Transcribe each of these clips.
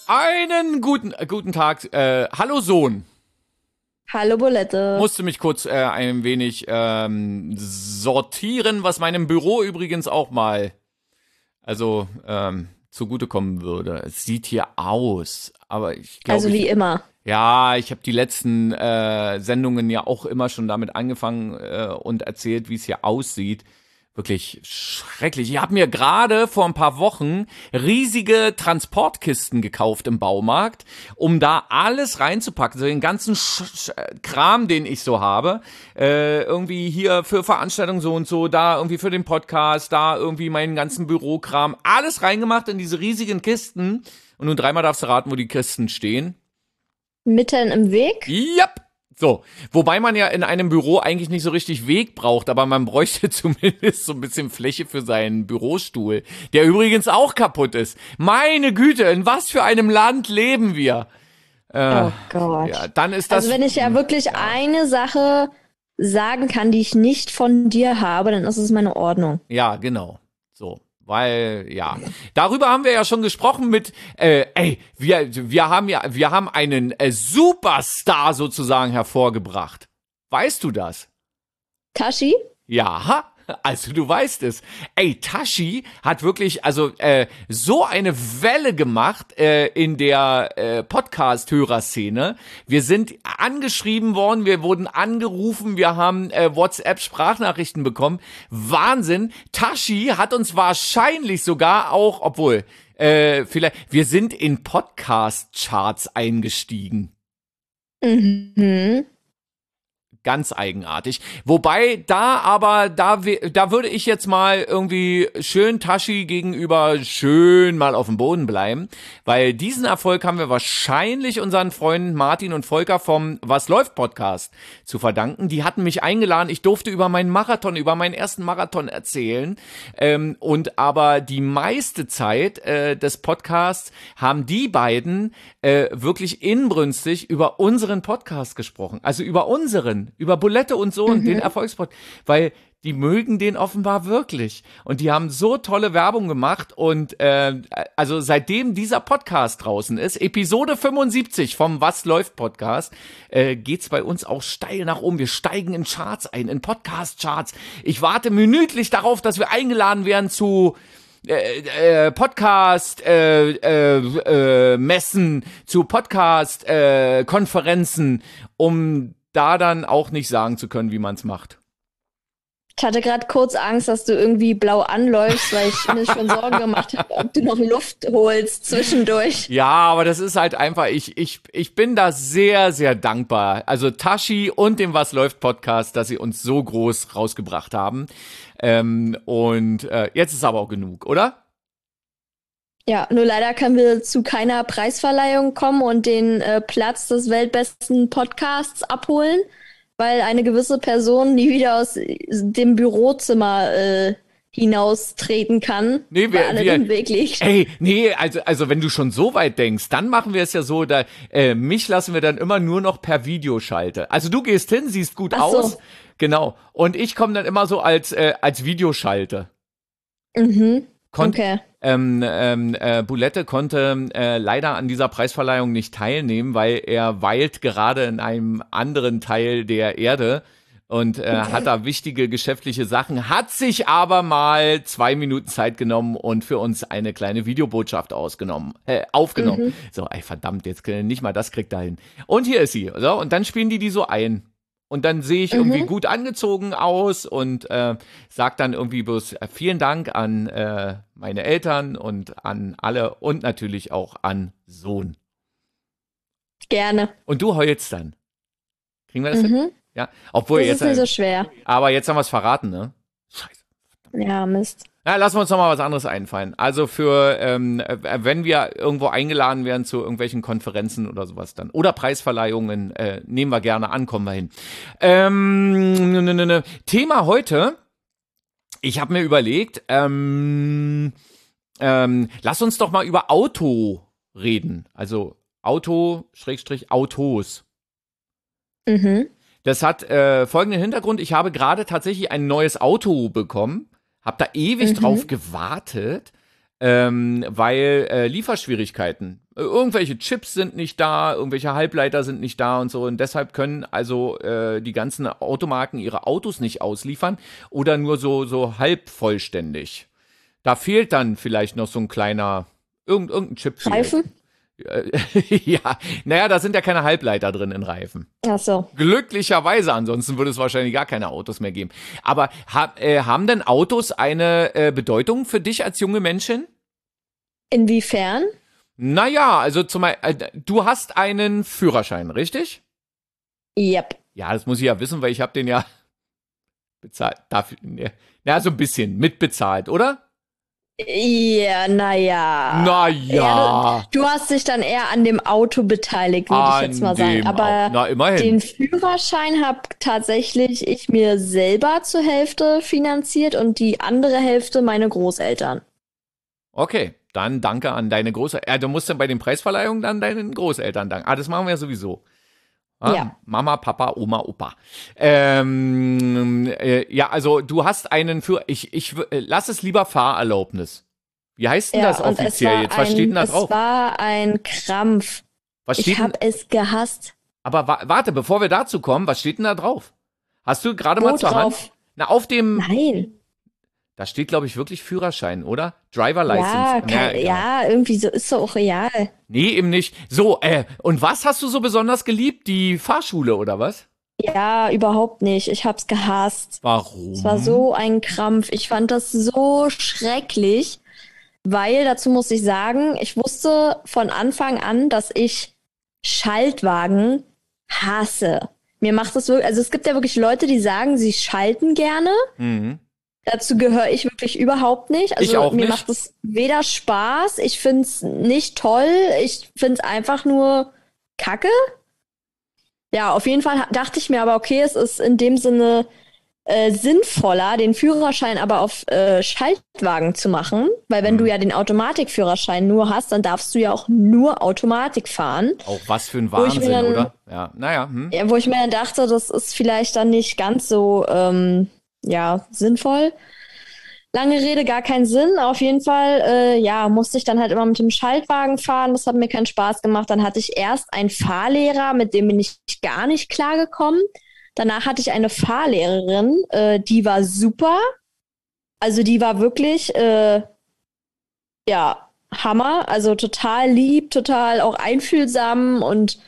Einen guten Tag. Hallo Sohn. Hallo Bulette. Musste mich kurz ein wenig sortieren, was meinem Büro übrigens auch mal zugutekommen würde. Es sieht hier aus, aber ich glaube, Also wie immer. ja, ich habe die letzten Sendungen ja auch immer schon damit angefangen und erzählt, wie es hier aussieht. Wirklich schrecklich. Ich habe mir gerade vor ein paar Wochen riesige Transportkisten gekauft im Baumarkt, um da alles reinzupacken, so den ganzen Kram, den ich so habe. Irgendwie hier für Veranstaltungen so und so, da irgendwie für den Podcast, da irgendwie meinen ganzen Bürokram. Alles reingemacht in diese riesigen Kisten. Und nun dreimal darfst du raten, wo die Kisten stehen. Mitten im Weg? Yep. So, wobei man ja in einem Büro eigentlich nicht so richtig Weg braucht, aber man bräuchte zumindest so ein bisschen Fläche für seinen Bürostuhl, der übrigens auch kaputt ist. Meine Güte, in was für einem Land leben wir? Oh Gott. Ja, dann ist das. Also wenn ich ja wirklich eine Sache sagen kann, die ich nicht von dir habe, dann ist es meine Ordnung. Ja, genau. So. Weil, ja, darüber haben wir ja schon gesprochen mit, wir haben einen Superstar sozusagen hervorgebracht. Weißt du das? Tashi? Ja, also du weißt es. Ey, Tashi hat wirklich, so eine Welle gemacht in der Podcast-Hörerszene. Wir sind angeschrieben worden, wir wurden angerufen, wir haben WhatsApp-Sprachnachrichten bekommen. Wahnsinn. Tashi hat uns wahrscheinlich sogar auch, wir sind in Podcast-Charts eingestiegen. Mhm. Ganz eigenartig. Wobei da würde ich jetzt mal irgendwie schön Tashi gegenüber schön mal auf dem Boden bleiben, weil diesen Erfolg haben wir wahrscheinlich unseren Freunden Martin und Volker vom Was läuft Podcast zu verdanken. Die hatten mich eingeladen, ich durfte über meinen ersten Marathon erzählen, und aber die meiste Zeit des Podcasts haben die beiden wirklich inbrünstig über unseren Podcast gesprochen, also über Bulette und so und den Erfolgspod, weil die mögen den offenbar wirklich und die haben so tolle Werbung gemacht und also seitdem dieser Podcast draußen ist, Episode 75 vom Was läuft Podcast, geht's bei uns auch steil nach oben. Wir steigen in Charts ein, in Podcast-Charts. Ich warte minütlich darauf, dass wir eingeladen werden zu Podcast Messen, zu Podcast Konferenzen, um da dann auch nicht sagen zu können, wie man es macht. Ich hatte gerade kurz Angst, dass du irgendwie blau anläufst, weil ich mir schon Sorgen gemacht habe, ob du noch Luft holst zwischendurch. Ja, aber das ist halt einfach, ich bin da sehr, sehr dankbar. Also Tashi und dem Was läuft Podcast, dass sie uns so groß rausgebracht haben. Jetzt ist aber auch genug, oder? Ja, nur leider können wir zu keiner Preisverleihung kommen und den Platz des weltbesten Podcasts abholen, weil eine gewisse Person nie wieder aus dem Bürozimmer hinaustreten kann, weil alle im Weg liegt. Ey, nee, also wenn du schon so weit denkst, dann machen wir es ja so, mich lassen wir dann immer nur noch per Videoschalte. Also du gehst hin, siehst gut aus, genau, und ich komme dann immer so als Videoschalte. Mhm, okay. Bulette konnte leider an dieser Preisverleihung nicht teilnehmen, weil er weilt gerade in einem anderen Teil der Erde und hat da wichtige geschäftliche Sachen, hat sich aber mal 2 Minuten Zeit genommen und für uns eine kleine Videobotschaft aufgenommen. So, ey, verdammt, jetzt nicht mal das kriegt er hin. Und hier ist sie. So, und dann spielen die so ein. Und dann sehe ich irgendwie gut angezogen aus und sag dann irgendwie bloß vielen Dank an meine Eltern und an alle und natürlich auch an Sohn. Gerne. Und du heulst dann. Kriegen wir das hin? Ja. Obwohl das jetzt ist nicht so schwer. Aber jetzt haben wir es verraten, ne? Scheiße. Ja, Mist. Na, lassen wir uns noch mal was anderes einfallen. Also für, wenn wir irgendwo eingeladen werden zu irgendwelchen Konferenzen oder sowas dann oder Preisverleihungen, nehmen wir gerne an, kommen wir hin. Thema heute, ich habe mir überlegt, lass uns doch mal über Auto reden. Also Auto-Autos. Das hat folgenden Hintergrund. Ich habe gerade tatsächlich ein neues Auto bekommen. Hab da ewig drauf gewartet. weil Lieferschwierigkeiten. Irgendwelche Chips sind nicht da, irgendwelche Halbleiter sind nicht da und so. Und deshalb können also die ganzen Automarken ihre Autos nicht ausliefern oder nur so halb vollständig. Da fehlt dann vielleicht noch so ein kleiner, irgendein Chip fehlt. Reifen? Ja, naja, da sind ja keine Halbleiter drin in Reifen. Ach so. Glücklicherweise, ansonsten würde es wahrscheinlich gar keine Autos mehr geben. Aber haben denn Autos eine Bedeutung für dich als junge Menschen? Inwiefern? Naja, also du hast einen Führerschein, richtig? Yep. Ja, das muss ich ja wissen, weil ich habe den ja bezahlt. Dafür, ja, so ein bisschen mitbezahlt, oder? Ja, naja. Naja. Du hast dich dann eher an dem Auto beteiligt, würde ich jetzt mal sagen. Aber na, immerhin. den Führerschein habe tatsächlich ich mir selber zur Hälfte finanziert und die andere Hälfte meine Großeltern. Okay, dann danke an deine Großeltern. Du musst dann bei den Preisverleihungen dann deinen Großeltern danken. Das machen wir ja sowieso. Ja. Mama, Papa, Oma, Opa. Ja, also du hast einen lass es lieber Fahrerlaubnis. Wie heißt denn das offiziell jetzt? Was steht denn da drauf? Es war ein Krampf. Ich habe es gehasst. Aber warte, bevor wir dazu kommen, was steht denn da drauf? Hast du gerade mal zur Hand? Na, auf dem. Nein. Da steht, glaube ich, wirklich Führerschein, oder? Driver License. Ja, irgendwie so ist so auch real. Nee, eben nicht. So, und was hast du so besonders geliebt? Die Fahrschule, oder was? Ja, überhaupt nicht. Ich hab's gehasst. Warum? Es war so ein Krampf. Ich fand das so schrecklich, weil, dazu muss ich sagen, ich wusste von Anfang an, dass ich Schaltwagen hasse. Mir macht das wirklich, also es gibt ja wirklich Leute, die sagen, sie schalten gerne. Mhm. Dazu gehöre ich wirklich überhaupt nicht. Also ich auch mir nicht. macht es weder Spaß, ich find's nicht toll, ich find's einfach nur Kacke. Ja, auf jeden Fall dachte ich mir aber, okay, es ist in dem Sinne sinnvoller, den Führerschein aber auf Schaltwagen zu machen, weil wenn du ja den Automatikführerschein nur hast, dann darfst du ja auch nur Automatik fahren. Auch was für ein Wahnsinn, dann, oder? Ja, naja. Ja, wo ich mir dann dachte, das ist vielleicht dann nicht ganz so sinnvoll. Lange Rede, gar keinen Sinn. Auf jeden Fall, musste ich dann halt immer mit dem Schaltwagen fahren. Das hat mir keinen Spaß gemacht. Dann hatte ich erst einen Fahrlehrer, mit dem bin ich gar nicht klargekommen. Danach hatte ich eine Fahrlehrerin, die war super. Also die war wirklich, Hammer. Also total lieb, total auch einfühlsam und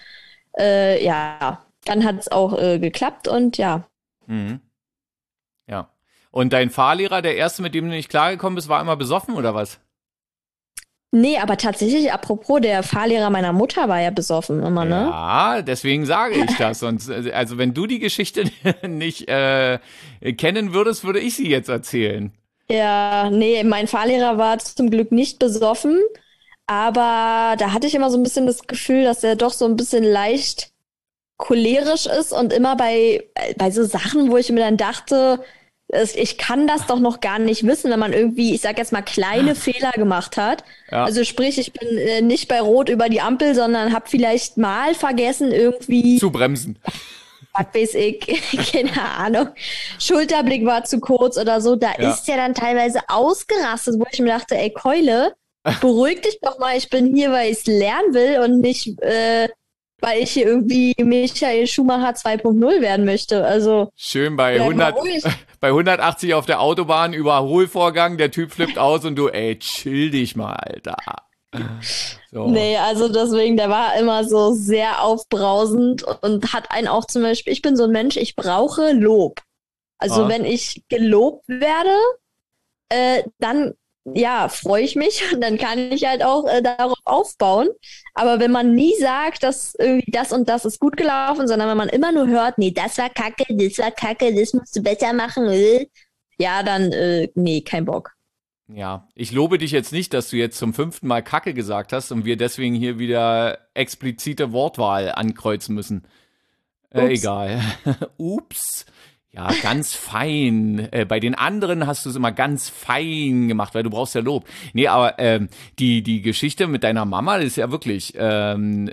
dann hat es auch geklappt und ja. Mhm. Ja. Und dein Fahrlehrer, der erste, mit dem du nicht klargekommen bist, war immer besoffen oder was? Nee, aber tatsächlich, apropos, der Fahrlehrer meiner Mutter war ja besoffen immer, ne? Ja, deswegen sage ich das. Und also wenn du die Geschichte nicht kennen würdest, würde ich sie jetzt erzählen. Ja, nee, mein Fahrlehrer war zum Glück nicht besoffen, aber da hatte ich immer so ein bisschen das Gefühl, dass er doch so ein bisschen leicht cholerisch ist und immer bei so Sachen, wo ich mir dann dachte, ich kann das doch noch gar nicht wissen, wenn man irgendwie, ich sag jetzt mal, kleine Fehler gemacht hat. Ja. Also sprich, ich bin nicht bei Rot über die Ampel, sondern habe vielleicht mal vergessen, irgendwie zu bremsen. Was weiß ich, keine Ahnung. Schulterblick war zu kurz oder so. Da ist ja dann teilweise ausgerastet, wo ich mir dachte, ey Keule, beruhig dich doch mal, ich bin hier, weil ich es lernen will und nicht, weil ich hier irgendwie Michael Schumacher 2.0 werden möchte. Also schön bei 180 auf der Autobahn, Überholvorgang, der Typ flippt aus und du, ey, chill dich mal, Alter. So. Nee, also deswegen, der war immer so sehr aufbrausend und hat einen auch zum Beispiel, ich bin so ein Mensch, ich brauche Lob. Also wenn ich gelobt werde, dann freue ich mich und dann kann ich halt auch darauf aufbauen. Aber wenn man nie sagt, dass irgendwie das und das ist gut gelaufen, sondern wenn man immer nur hört, nee, das war kacke, das musst du besser machen, ja, dann, nee, kein Bock. Ja, ich lobe dich jetzt nicht, dass du jetzt zum 5. Mal Kacke gesagt hast und wir deswegen hier wieder explizite Wortwahl ankreuzen müssen. Egal. Ups. Ja, ganz fein. Bei den anderen hast du es immer ganz fein gemacht, weil du brauchst ja Lob. Nee, aber die Geschichte mit deiner Mama, das ist ja wirklich, der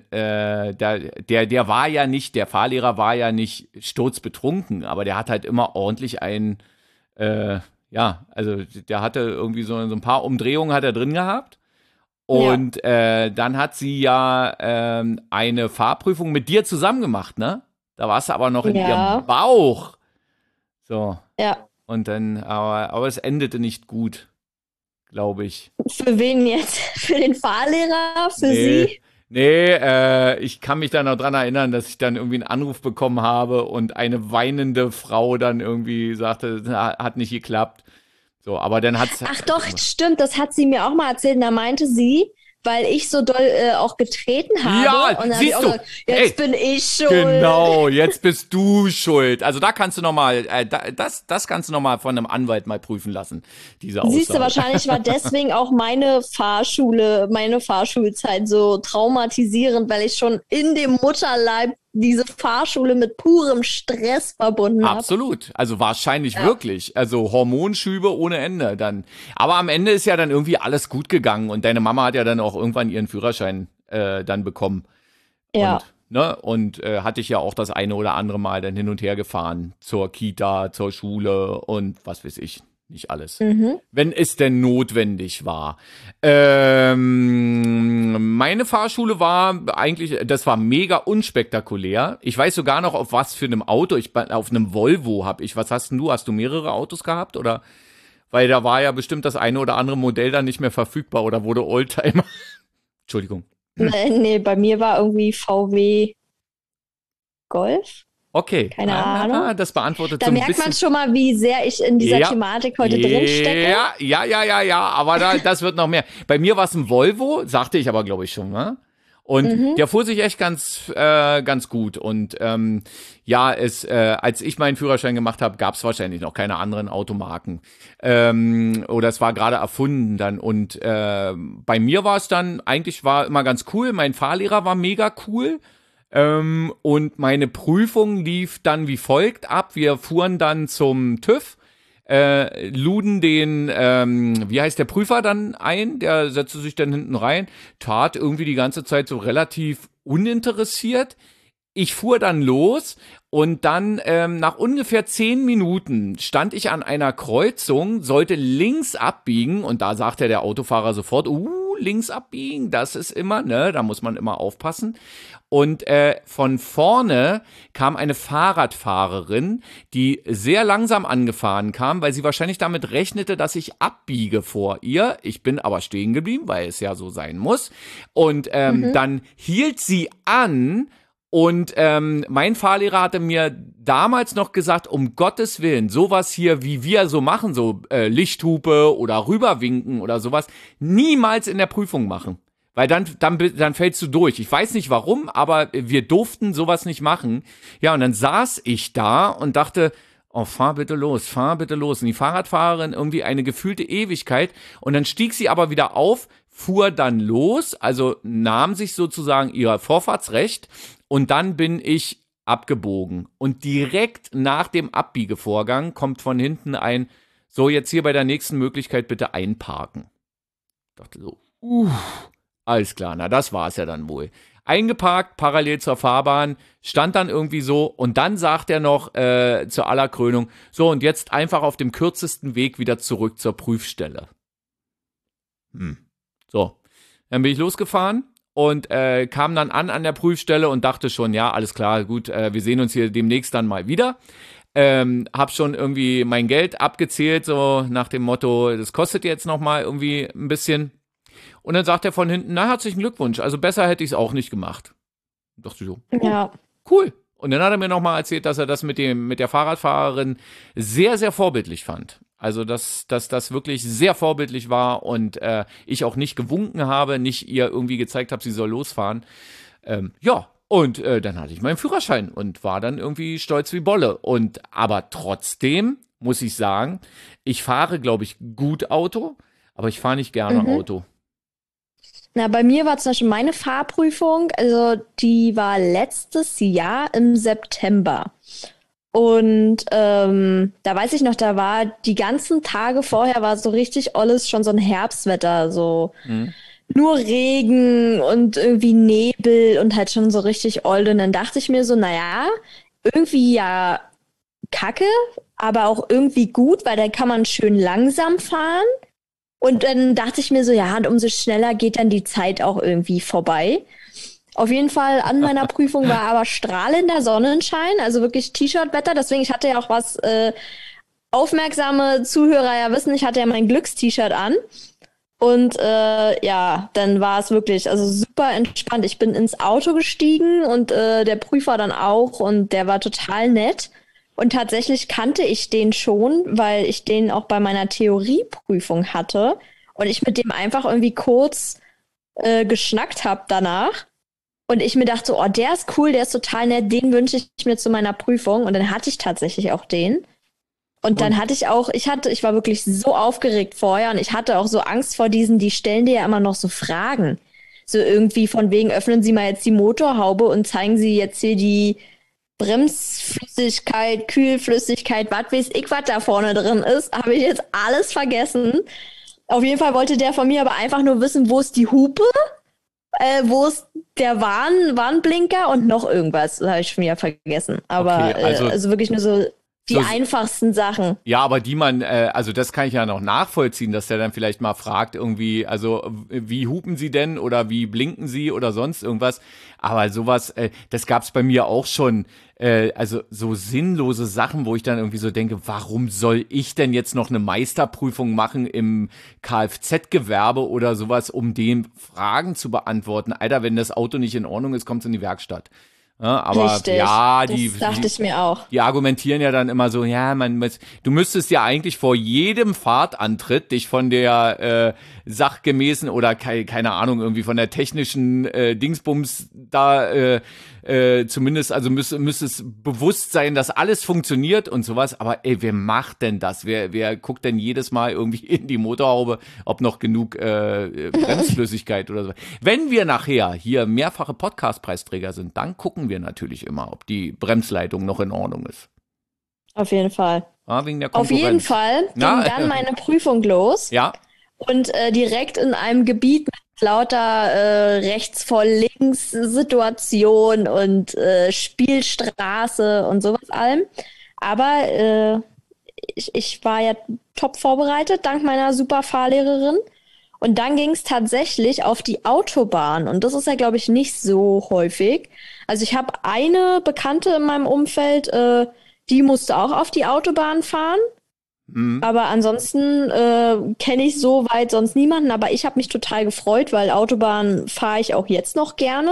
war ja nicht, der Fahrlehrer war ja nicht sturzbetrunken, aber der hat halt immer ordentlich ja, also der hatte irgendwie so ein paar Umdrehungen hat er drin gehabt. Und dann hat sie ja eine Fahrprüfung mit dir zusammen gemacht, ne? Da warst du aber noch in ihrem Bauch. So. Ja. Und dann, aber es endete nicht gut, glaube ich. Für wen jetzt? Für den Fahrlehrer? Für Sie? Nee, ich kann mich da noch dran erinnern, dass ich dann irgendwie einen Anruf bekommen habe und eine weinende Frau dann irgendwie sagte, hat nicht geklappt. So, aber dann hat's. Ach doch, stimmt, das hat sie mir auch mal erzählt. Und da meinte sie, weil ich so doll auch getreten habe. Ja, und dann siehst hab ich du, auch gesagt, jetzt bin ich schuld. Genau, jetzt bist du schuld. Also da kannst du nochmal, das kannst du nochmal von einem Anwalt mal prüfen lassen, diese Aussage. Siehst du, wahrscheinlich war deswegen auch meine Fahrschulzeit so traumatisierend, weil ich schon in dem Mutterleib diese Fahrschule mit purem Stress verbunden habe. Absolut, also wahrscheinlich wirklich. Also Hormonschübe ohne Ende dann. Aber am Ende ist ja dann irgendwie alles gut gegangen und deine Mama hat ja dann auch irgendwann ihren Führerschein dann bekommen. Ja. Und hatte ich ja auch das eine oder andere Mal dann hin und her gefahren zur Kita, zur Schule und was weiß ich. Nicht alles. Wenn es denn notwendig war. Meine Fahrschule war eigentlich, das war mega unspektakulär. Ich weiß sogar noch, auf was für einem Auto. Auf einem Volvo habe ich. Was hast denn du? Hast du mehrere Autos gehabt? Oder? Weil da war ja bestimmt das eine oder andere Modell dann nicht mehr verfügbar oder wurde Oldtimer. Entschuldigung. Nee, bei mir war irgendwie VW Golf. Okay. Keine Ahnung. Das beantwortet da so ein merkt bisschen. Man schon mal, wie sehr ich in dieser Thematik heute drin stecke. Ja, aber das wird noch mehr. Bei mir war es ein Volvo, sagte ich aber, glaube ich, schon, ne? Und der fuhr sich echt ganz gut. Und als ich meinen Führerschein gemacht habe, gab es wahrscheinlich noch keine anderen Automarken. Oder es war gerade erfunden dann. Und bei mir war es dann, eigentlich war immer ganz cool. Mein Fahrlehrer war mega cool. Und meine Prüfung lief dann wie folgt ab. Wir fuhren dann zum TÜV, luden den, wie heißt der Prüfer dann ein? Der setzte sich dann hinten rein, tat irgendwie die ganze Zeit so relativ uninteressiert. Ich fuhr dann los und dann nach ungefähr 10 Minuten stand ich an einer Kreuzung, sollte links abbiegen und da sagte der Autofahrer sofort, links abbiegen, das ist immer, ne, da muss man immer aufpassen. Und von vorne kam eine Fahrradfahrerin, die sehr langsam angefahren kam, weil sie wahrscheinlich damit rechnete, dass ich abbiege vor ihr. Ich bin aber stehen geblieben, weil es ja so sein muss. Und dann hielt sie an. Und mein Fahrlehrer hatte mir damals noch gesagt, um Gottes Willen, sowas hier, wie wir so machen, so Lichthupe oder rüberwinken oder sowas, niemals in der Prüfung machen. Weil dann fällst du durch. Ich weiß nicht warum, aber wir durften sowas nicht machen. Ja, und dann saß ich da und dachte, oh, fahr bitte los, fahr bitte los. Und die Fahrradfahrerin irgendwie eine gefühlte Ewigkeit. Und dann stieg sie aber wieder auf, fuhr dann los, also nahm sich sozusagen ihr Vorfahrtsrecht. Und dann bin ich abgebogen. Und direkt nach dem Abbiegevorgang kommt von hinten ein, so jetzt hier bei der nächsten Möglichkeit bitte einparken. Ich dachte so, alles klar, na das war's ja dann wohl. Eingeparkt, parallel zur Fahrbahn, stand dann irgendwie so und dann sagt er noch zur Allerkrönung, so und jetzt einfach auf dem kürzesten Weg wieder zurück zur Prüfstelle. So, dann bin ich losgefahren. Und kam dann an der Prüfstelle und dachte schon, ja, alles klar, gut, wir sehen uns hier demnächst dann mal wieder. Hab schon irgendwie mein Geld abgezählt, so nach dem Motto, das kostet jetzt nochmal irgendwie ein bisschen. Und dann sagt er von hinten, na, herzlichen Glückwunsch, also besser hätte ich es auch nicht gemacht. Und dachte so, ja, cool. Und dann hat er mir nochmal erzählt, dass er das mit der Fahrradfahrerin sehr, sehr vorbildlich fand. Also, dass das wirklich sehr vorbildlich war und ich auch nicht gewunken habe, nicht ihr irgendwie gezeigt habe, sie soll losfahren. Und dann hatte ich meinen Führerschein und war dann irgendwie stolz wie Bolle. Aber trotzdem muss ich sagen, ich fahre, glaube ich, gut Auto, aber ich fahre nicht gerne Auto. Na, bei mir war zum Beispiel meine Fahrprüfung, also die war letztes Jahr im September. Und da weiß ich noch, da war die ganzen Tage vorher war so richtig alles schon so ein Herbstwetter, so nur Regen und irgendwie Nebel und halt schon so richtig old. Und dann dachte ich mir so, naja, irgendwie ja kacke, aber auch irgendwie gut, weil dann kann man schön langsam fahren. Und dann dachte ich mir so, ja, und umso schneller geht dann die Zeit auch irgendwie vorbei. Auf jeden Fall an meiner Prüfung war aber strahlender Sonnenschein, also wirklich T-Shirt-Wetter. Deswegen, ich hatte ja auch was, aufmerksame Zuhörer ja wissen, ich hatte ja mein Glückst-T-Shirt an. Und ja, dann war es wirklich also super entspannt. Ich bin ins Auto gestiegen und der Prüfer dann auch und der war total nett. Und tatsächlich kannte ich den schon, weil ich den auch bei meiner Theorieprüfung hatte und ich mit dem einfach irgendwie kurz geschnackt habe danach. Und ich mir dachte, oh, der ist cool, der ist total nett, den wünsche ich mir zu meiner Prüfung. Und dann hatte ich tatsächlich auch den. Und dann hatte ich auch, ich war wirklich so aufgeregt vorher und ich hatte auch so Angst vor diesen, die stellen dir ja immer noch so Fragen. So irgendwie von wegen, öffnen Sie mal jetzt die Motorhaube und zeigen Sie jetzt hier die Bremsflüssigkeit, Kühlflüssigkeit, was weiß ich, was da vorne drin ist. Habe ich jetzt alles vergessen. Auf jeden Fall wollte der von mir aber einfach nur wissen, wo ist die Hupe, wo ist der Warnblinker und noch irgendwas. Das habe ich schon wieder vergessen. Aber Okay, also wirklich nur so die so, einfachsten Sachen. ja, aber die man, also das kann ich ja noch nachvollziehen, dass der dann vielleicht mal fragt, irgendwie, also wie hupen Sie denn oder wie blinken Sie oder sonst irgendwas. Aber sowas, das gab's bei mir auch schon. Also so sinnlose Sachen, wo ich dann irgendwie so denke, warum soll ich denn jetzt noch eine Meisterprüfung machen im Kfz-Gewerbe oder sowas, um den Fragen zu beantworten? Alter, wenn das Auto nicht in Ordnung ist, kommt's in die Werkstatt. Ja, aber Richtig, ja, das dachte ich mir auch. die argumentieren ja dann immer so, ja, du müsstest ja eigentlich vor jedem Fahrtantritt dich von der sachgemäßen oder keine Ahnung, irgendwie von der technischen Dingsbums da zumindest, also müsste es bewusst sein, dass alles funktioniert und sowas. Aber ey, wer macht denn das? Wer guckt denn jedes Mal irgendwie in die Motorhaube, ob noch genug Bremsflüssigkeit oder so? Wenn wir nachher hier mehrfache Podcast-Preisträger sind, dann gucken wir natürlich immer, ob die Bremsleitung noch in Ordnung ist. Auf jeden Fall. Ja, wegen der Auf Konkurrenz. jeden Fall ging Ja, dann meine Prüfung los ja. und direkt in einem Gebiet mit lauter rechts vor links Situation und Spielstraße und sowas allem. Aber ich war ja top vorbereitet, dank meiner super Fahrlehrerin. Und dann ging es tatsächlich auf die Autobahn. Und das ist ja, glaube ich, nicht so häufig. Also ich habe eine Bekannte in meinem Umfeld, die musste auch auf die Autobahn fahren. Aber ansonsten kenne ich so weit sonst niemanden. Aber ich habe mich total gefreut, weil Autobahn fahre ich auch jetzt noch gerne.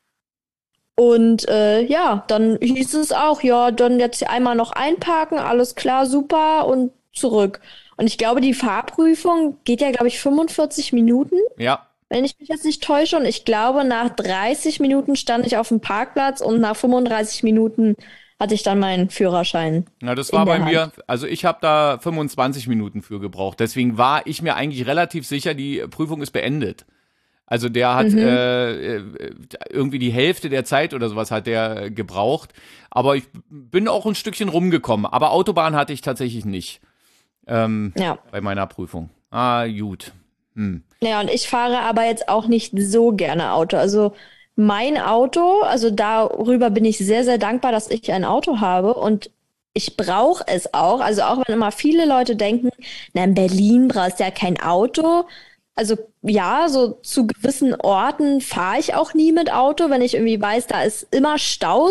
Und ja, dann hieß es auch, ja, dann jetzt einmal noch einparken, alles klar, super und zurück. Und ich glaube, die Fahrprüfung geht ja, glaube ich, 45 Minuten, Ja. wenn ich mich jetzt nicht täusche. Und ich glaube, nach 30 Minuten stand ich auf dem Parkplatz und nach 35 Minuten hatte ich dann meinen Führerschein. Na, das war in der bei mir, Hand. also ich habe da 25 Minuten für gebraucht. Deswegen war ich mir eigentlich relativ sicher, die Prüfung ist beendet. Also der hat irgendwie die Hälfte der Zeit oder sowas hat der gebraucht. Aber ich bin auch ein Stückchen rumgekommen. Aber Autobahn hatte ich tatsächlich nicht Ja. bei meiner Prüfung. Ah, gut. Ja, und ich fahre aber jetzt auch nicht so gerne Auto. Also mein Auto, also darüber bin ich sehr, sehr dankbar, dass ich ein Auto habe und ich brauche es auch. Also auch wenn immer viele Leute denken, na, in Berlin brauchst du ja kein Auto. Also ja, so zu gewissen Orten fahre ich auch nie mit Auto, wenn ich irgendwie weiß, da ist immer Stau,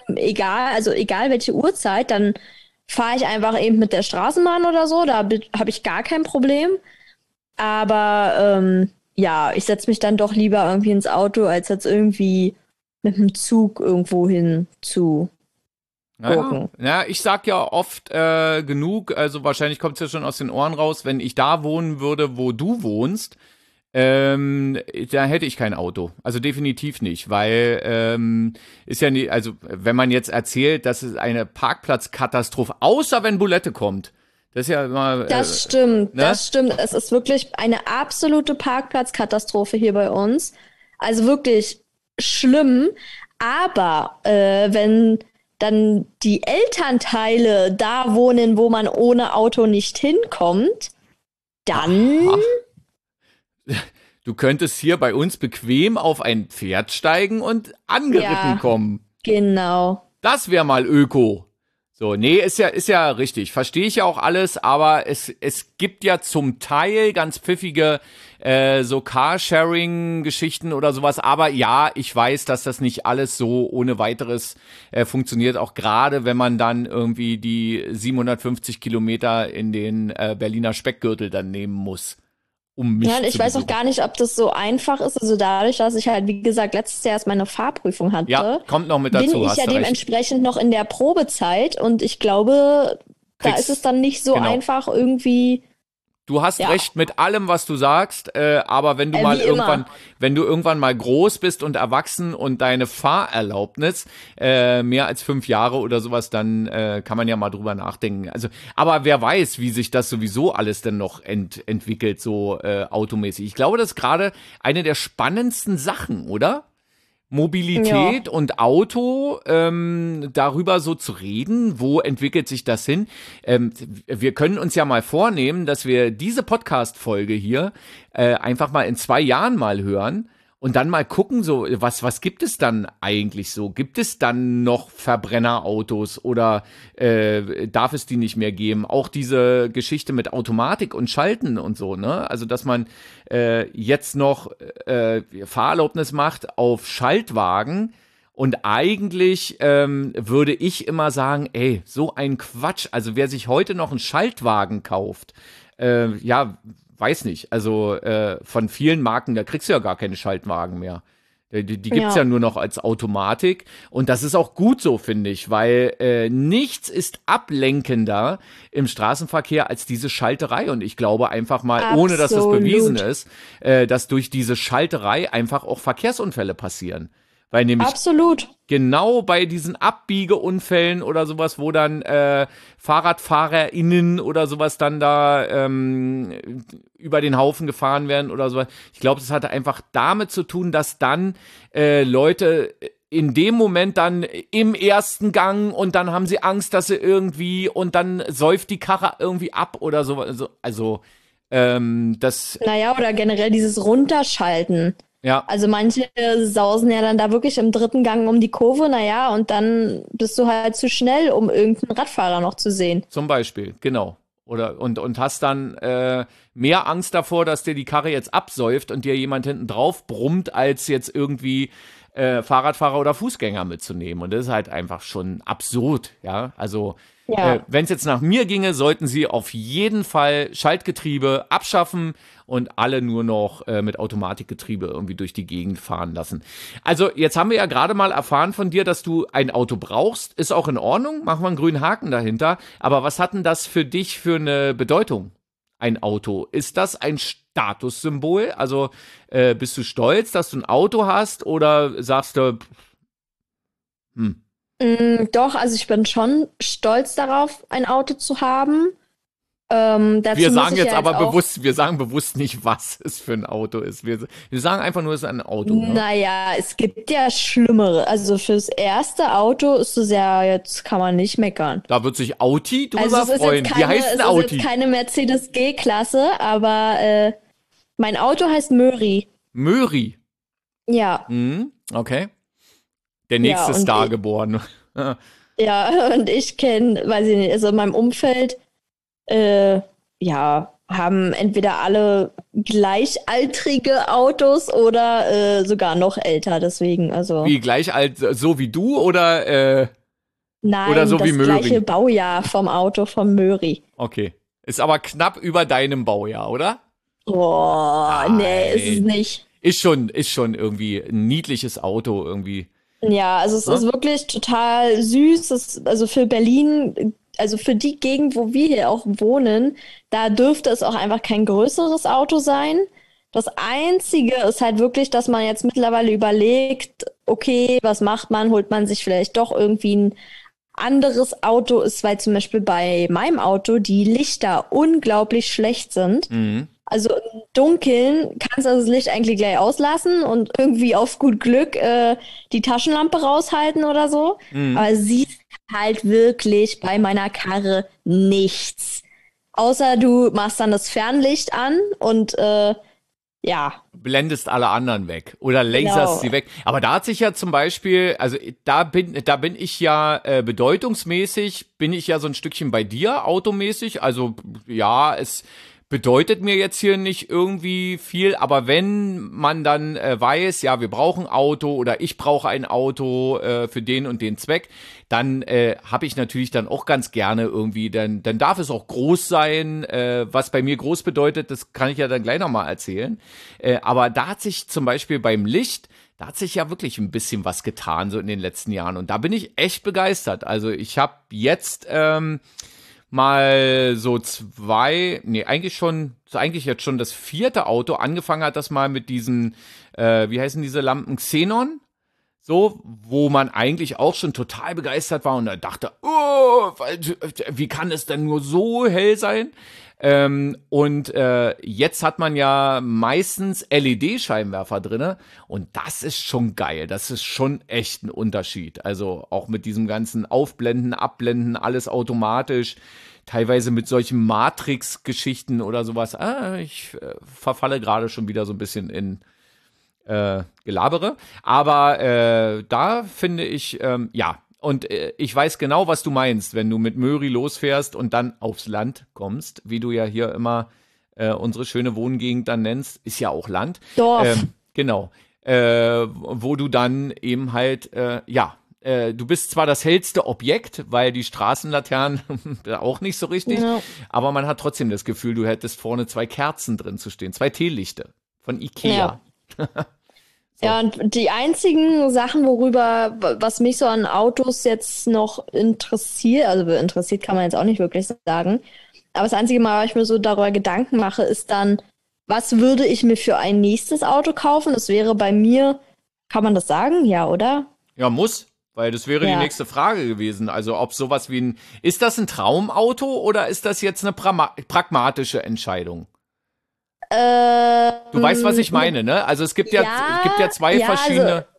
egal welche Uhrzeit, dann fahre ich einfach eben mit der Straßenbahn oder so, da habe ich gar kein Problem. Aber ja, ich setze mich dann doch lieber irgendwie ins Auto, als jetzt irgendwie mit dem Zug irgendwo hin zu Naja, gucken. ja, ich sag ja oft genug, also wahrscheinlich kommt es ja schon aus den Ohren raus, wenn ich da wohnen würde, wo du wohnst, da hätte ich kein Auto. Also definitiv nicht, weil ist ja nie, also wenn man jetzt erzählt, dass es eine Parkplatzkatastrophe, außer wenn Bulette kommt, das ist ja immer, Das stimmt, ne? das stimmt. Es ist wirklich eine absolute Parkplatzkatastrophe hier bei uns. Also wirklich schlimm. Aber wenn dann die Elternteile da wohnen, wo man ohne Auto nicht hinkommt, dann Aha. Du könntest hier bei uns bequem auf ein Pferd steigen und angeritten ja, kommen. genau. Das wäre mal Öko. So, nee, ist ja richtig. Verstehe ich ja auch alles, aber es gibt ja zum Teil ganz pfiffige so Carsharing-Geschichten oder sowas. Aber ja, ich weiß, dass das nicht alles so ohne weiteres funktioniert. Auch gerade, wenn man dann irgendwie die 750 Kilometer in den Berliner Speckgürtel dann nehmen muss, um mich Ja, und zu ich weiß auch besuchen. gar nicht, ob das so einfach ist. Also dadurch, dass ich halt, wie gesagt, letztes Jahr erst meine Fahrprüfung Ja, hatte, kommt noch mit bin dazu, ich hast ja du recht. dementsprechend noch in der Probezeit und ich glaube, da ist es Kriegst, dann nicht so genau. einfach irgendwie, Du hast ja, recht mit allem, was du sagst, aber wie immer. wenn du irgendwann mal groß bist und erwachsen und deine Fahrerlaubnis mehr als 5 Jahre oder sowas, dann kann man ja mal drüber nachdenken. Also, aber wer weiß, wie sich das sowieso alles denn noch entwickelt, so automäßig. Ich glaube, das ist gerade eine der spannendsten Sachen, oder? Ja, Mobilität und Auto, darüber so zu reden, wo entwickelt sich das hin? Wir können uns ja mal vornehmen, dass wir diese Podcast-Folge hier einfach mal in 2 Jahren mal hören und dann mal gucken, so, was gibt es dann eigentlich so? Gibt es dann noch Verbrennerautos oder darf es die nicht mehr geben? Auch diese Geschichte mit Automatik und Schalten und so, ne? Also, dass man jetzt noch Fahrerlaubnis macht auf Schaltwagen. Und eigentlich würde ich immer sagen, ey, so ein Quatsch. Also wer sich heute noch einen Schaltwagen kauft, ja, weiß nicht. Also von vielen Marken, da kriegst du ja gar keine Schaltwagen mehr. Die gibt's ja ja, nur noch als Automatik. Und das ist auch gut so, finde ich, weil nichts ist ablenkender im Straßenverkehr als diese Schalterei. Und ich glaube einfach mal, ohne dass das bewiesen absolut, ist, dass durch diese Schalterei einfach auch Verkehrsunfälle passieren. Weil nämlich absolut. genau bei diesen Abbiegeunfällen oder sowas, wo dann FahrradfahrerInnen oder sowas dann da über den Haufen gefahren werden oder sowas. Ich glaube, das hatte einfach damit zu tun, dass dann Leute in dem Moment dann im ersten Gang und dann haben sie Angst, dass sie irgendwie und dann säuft die Karre irgendwie ab oder so. Also das, Naja, oder generell dieses Runterschalten. ja, Also manche sausen ja dann da wirklich im dritten Gang um die Kurve, naja, und dann bist du halt zu schnell, um irgendeinen Radfahrer noch zu sehen. zum Beispiel, genau. Oder und hast dann mehr Angst davor, dass dir die Karre jetzt absäuft und dir jemand hinten drauf brummt, als jetzt irgendwie Fahrradfahrer oder Fußgänger mitzunehmen. Und das ist halt einfach schon absurd, ja. Also Ja, wenn es jetzt nach mir ginge, sollten sie auf jeden Fall Schaltgetriebe abschaffen und alle nur noch mit Automatikgetriebe irgendwie durch die Gegend fahren lassen. Also jetzt haben wir ja gerade mal erfahren von dir, dass du ein Auto brauchst. Ist auch in Ordnung, machen wir einen grünen Haken dahinter. Aber was hat denn das für dich für eine Bedeutung, ein Auto? Ist das ein Statussymbol? Also bist du stolz, dass du ein Auto hast oder sagst du, hm, doch, also ich bin schon stolz darauf, ein Auto zu haben. wir Dazu muss sagen ich jetzt ja jetzt aber auch, bewusst, wir sagen bewusst nicht, was es für ein Auto ist. Wir sagen einfach nur, es ist ein Auto, ne? naja, es gibt ja Schlimmere. Also fürs erste Auto ist es ja, jetzt kann man nicht meckern. Da wird sich Audi Also drüber freuen. Wie heißt es ein ist jetzt Audi? keine Mercedes G-Klasse, aber mein Auto heißt Möri. Möri. Ja, Okay. Der ja, nächste und Star geboren. ja, und ich kenne, weiß ich nicht, also in meinem Umfeld, äh, ja, haben entweder alle gleichaltrige Autos oder sogar noch älter, deswegen, also Wie gleich alt, so wie du oder nein, so wie das gleiche Möri? Baujahr vom Auto vom Möri. Okay. Ist aber knapp über deinem Baujahr, oder? Boah, nee, ist es Nein. nicht. Ist schon irgendwie ein niedliches Auto irgendwie. Ja, also es ist Ne? wirklich total süß. Also für Berlin, also für die Gegend, wo wir hier auch wohnen, da dürfte es auch einfach kein größeres Auto sein. Das Einzige ist halt wirklich, dass man jetzt mittlerweile überlegt, okay, was macht man? Holt man sich vielleicht doch irgendwie ein anderes Auto ist, weil zum Beispiel bei meinem Auto die Lichter unglaublich schlecht sind. Mhm. Also im Dunkeln kannst du das Licht eigentlich gleich auslassen und irgendwie auf gut Glück die Taschenlampe raushalten oder so. Mhm. Aber siehst halt wirklich bei meiner Karre nichts. Außer du machst dann das Fernlicht an und Ja, blendest alle anderen weg oder laserst genau. sie weg. Aber da hat sich ja zum Beispiel, also da bin ich ja bedeutungsmäßig, bin ich ja so ein Stückchen bei dir, automäßig. Also ja, es bedeutet mir jetzt hier nicht irgendwie viel, aber wenn man dann weiß, ja, wir brauchen Auto oder ich brauche ein Auto für den und den Zweck, dann habe ich natürlich dann auch ganz gerne irgendwie, dann darf es auch groß sein. Was bei mir groß bedeutet, das kann ich ja dann gleich nochmal erzählen. Aber da hat sich zum Beispiel beim Licht, da hat sich ja wirklich ein bisschen was getan, so in den letzten Jahren. Und da bin ich echt begeistert. Also ich habe jetzt mal so eigentlich jetzt schon das vierte Auto. Angefangen hat das mal mit diesen, wie heißen diese Lampen? Xenon? So, wo man eigentlich auch schon total begeistert war und da dachte, oh, wie kann es denn nur so hell sein? Und jetzt hat man ja meistens LED-Scheinwerfer drinne und das ist schon geil. Das ist schon echt ein Unterschied. Also auch mit diesem ganzen Aufblenden, Abblenden, alles automatisch. Teilweise mit solchen Matrix-Geschichten oder sowas. Ich verfalle gerade schon wieder so ein bisschen in Gelabere. Aber da finde ich, ja, und ich weiß genau, was du meinst, wenn du mit Möri losfährst und dann aufs Land kommst, wie du ja hier immer unsere schöne Wohngegend dann nennst, ist ja auch Land. Dorf. Genau. Wo du dann eben halt, ja, du bist zwar das hellste Objekt, weil die Straßenlaternen auch nicht so richtig, Ja. aber man hat trotzdem das Gefühl, du hättest vorne 2 Kerzen drin zu stehen, 2 Teelichte von Ja. Ikea. So. Ja, und die einzigen Sachen, was mich so an Autos jetzt noch interessiert, also interessiert kann man jetzt auch nicht wirklich sagen, aber das einzige Mal, was ich mir so darüber Gedanken mache, ist dann, was würde ich mir für ein nächstes Auto kaufen? Das wäre bei mir, kann man das sagen? Ja, oder? Ja, muss, weil das wäre die Ja. nächste Frage gewesen. Also ob sowas wie ist das ein Traumauto oder ist das jetzt eine pragmatische Entscheidung? Du weißt, was ich Mit, meine, ne? Also es gibt ja ja, zwei ja, also verschiedene,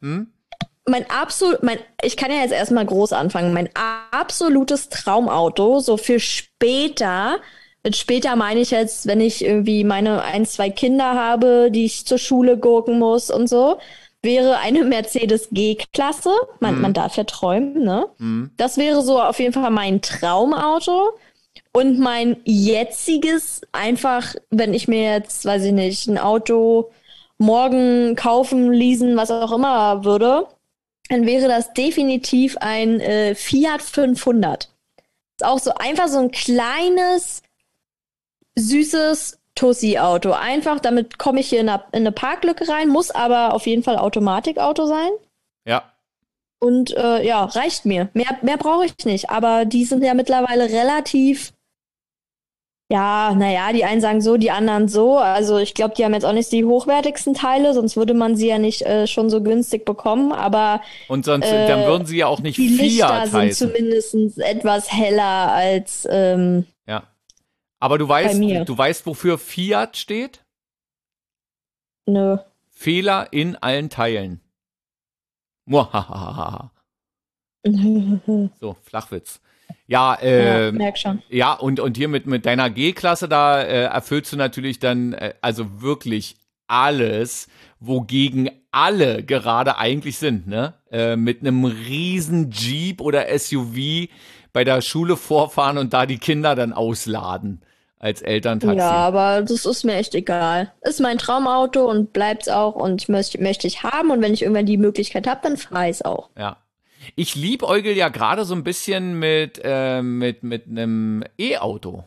ich kann ja jetzt erstmal groß anfangen. Mein absolutes Traumauto, so für später, mit später meine ich jetzt, wenn ich irgendwie meine ein, zwei Kinder habe, die ich zur Schule gurken muss und so, wäre eine Mercedes G-Klasse. Man darf ja träumen, ne? Das wäre so auf jeden Fall mein Traumauto. Und mein jetziges, einfach, wenn ich mir jetzt, weiß ich nicht, ein Auto morgen kaufen, leasen, was auch immer würde, dann wäre das definitiv ein Fiat 500. Ist auch so einfach so ein kleines, süßes Tussi-Auto. Einfach, damit komme ich hier in eine Parklücke rein, muss aber auf jeden Fall Automatikauto sein. ja. Und ja, reicht mir. Mehr brauche ich nicht. Aber die sind ja mittlerweile relativ, ja, naja, die einen sagen so, die anderen so. Also ich glaube, die haben jetzt auch nicht die hochwertigsten Teile, sonst würde man sie ja nicht schon so günstig bekommen. Aber Und sonst, dann würden sie ja auch nicht die Lichter Fiat sind heißen. zumindest etwas heller als Ja. Aber bei mir. du weißt, wofür Fiat steht? Nö. Fehler in allen Teilen. Muahahaha. So, Flachwitz. Ja, Ja, merk schon. ja, und hier mit deiner G-Klasse, da erfüllst du natürlich dann also wirklich alles, wogegen alle gerade eigentlich sind, ne? Mit einem riesen Jeep oder SUV bei der Schule vorfahren und da die Kinder dann ausladen als Elterntaxi. Ja, aber das ist mir echt egal. Ist mein Traumauto und bleibt's auch und möchte ich haben. Und wenn ich irgendwann die Möglichkeit habe, dann fahre ich's auch. Ja. Ich liebäugel ja gerade so ein bisschen mit einem E-Auto.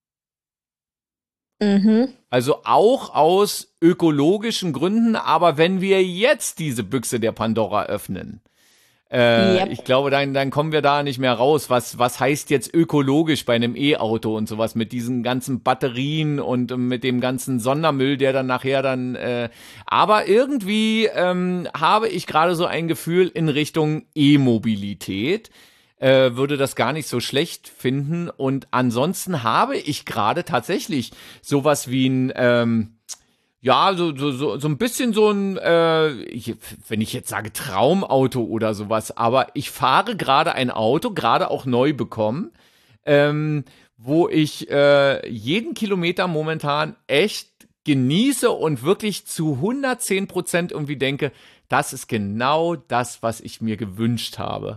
Mhm. Also auch aus ökologischen Gründen, aber wenn wir jetzt diese Büchse der Pandora öffnen, Yep. ich glaube, dann kommen wir da nicht mehr raus. Was heißt jetzt ökologisch bei einem E-Auto und sowas mit diesen ganzen Batterien und mit dem ganzen Sondermüll, der dann nachher dann. Aber irgendwie habe ich gerade so ein Gefühl in Richtung E-Mobilität. Würde das gar nicht so schlecht finden. Und ansonsten habe ich gerade tatsächlich sowas wie ein ja, so ein bisschen so ein, wenn ich jetzt sage Traumauto oder sowas, aber ich fahre gerade ein Auto, gerade auch neu bekommen, wo ich jeden Kilometer momentan echt genieße und wirklich zu 110% irgendwie denke, das ist genau das, was ich mir gewünscht habe.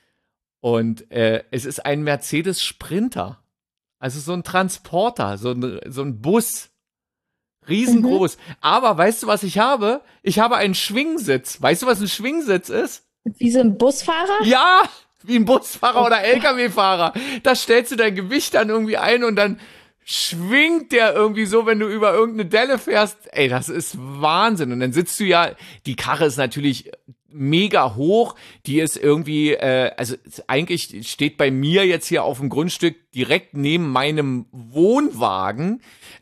Und es ist ein Mercedes Sprinter. Also so ein Transporter, so ein Bus. Mhm. Riesengroß. Aber weißt du, was ich habe? Ich habe einen Schwingsitz. Weißt du, was ein Schwingsitz ist? Wie so ein Busfahrer? Ja, wie ein Busfahrer Oh oder Gott. LKW-Fahrer. Da stellst du dein Gewicht dann irgendwie ein und dann schwingt der irgendwie so, wenn du über irgendeine Delle fährst. Ey, das ist Wahnsinn. Und dann sitzt du ja, die Karre ist natürlich mega hoch, die ist irgendwie, also eigentlich steht bei mir jetzt hier auf dem Grundstück direkt neben meinem Wohnwagen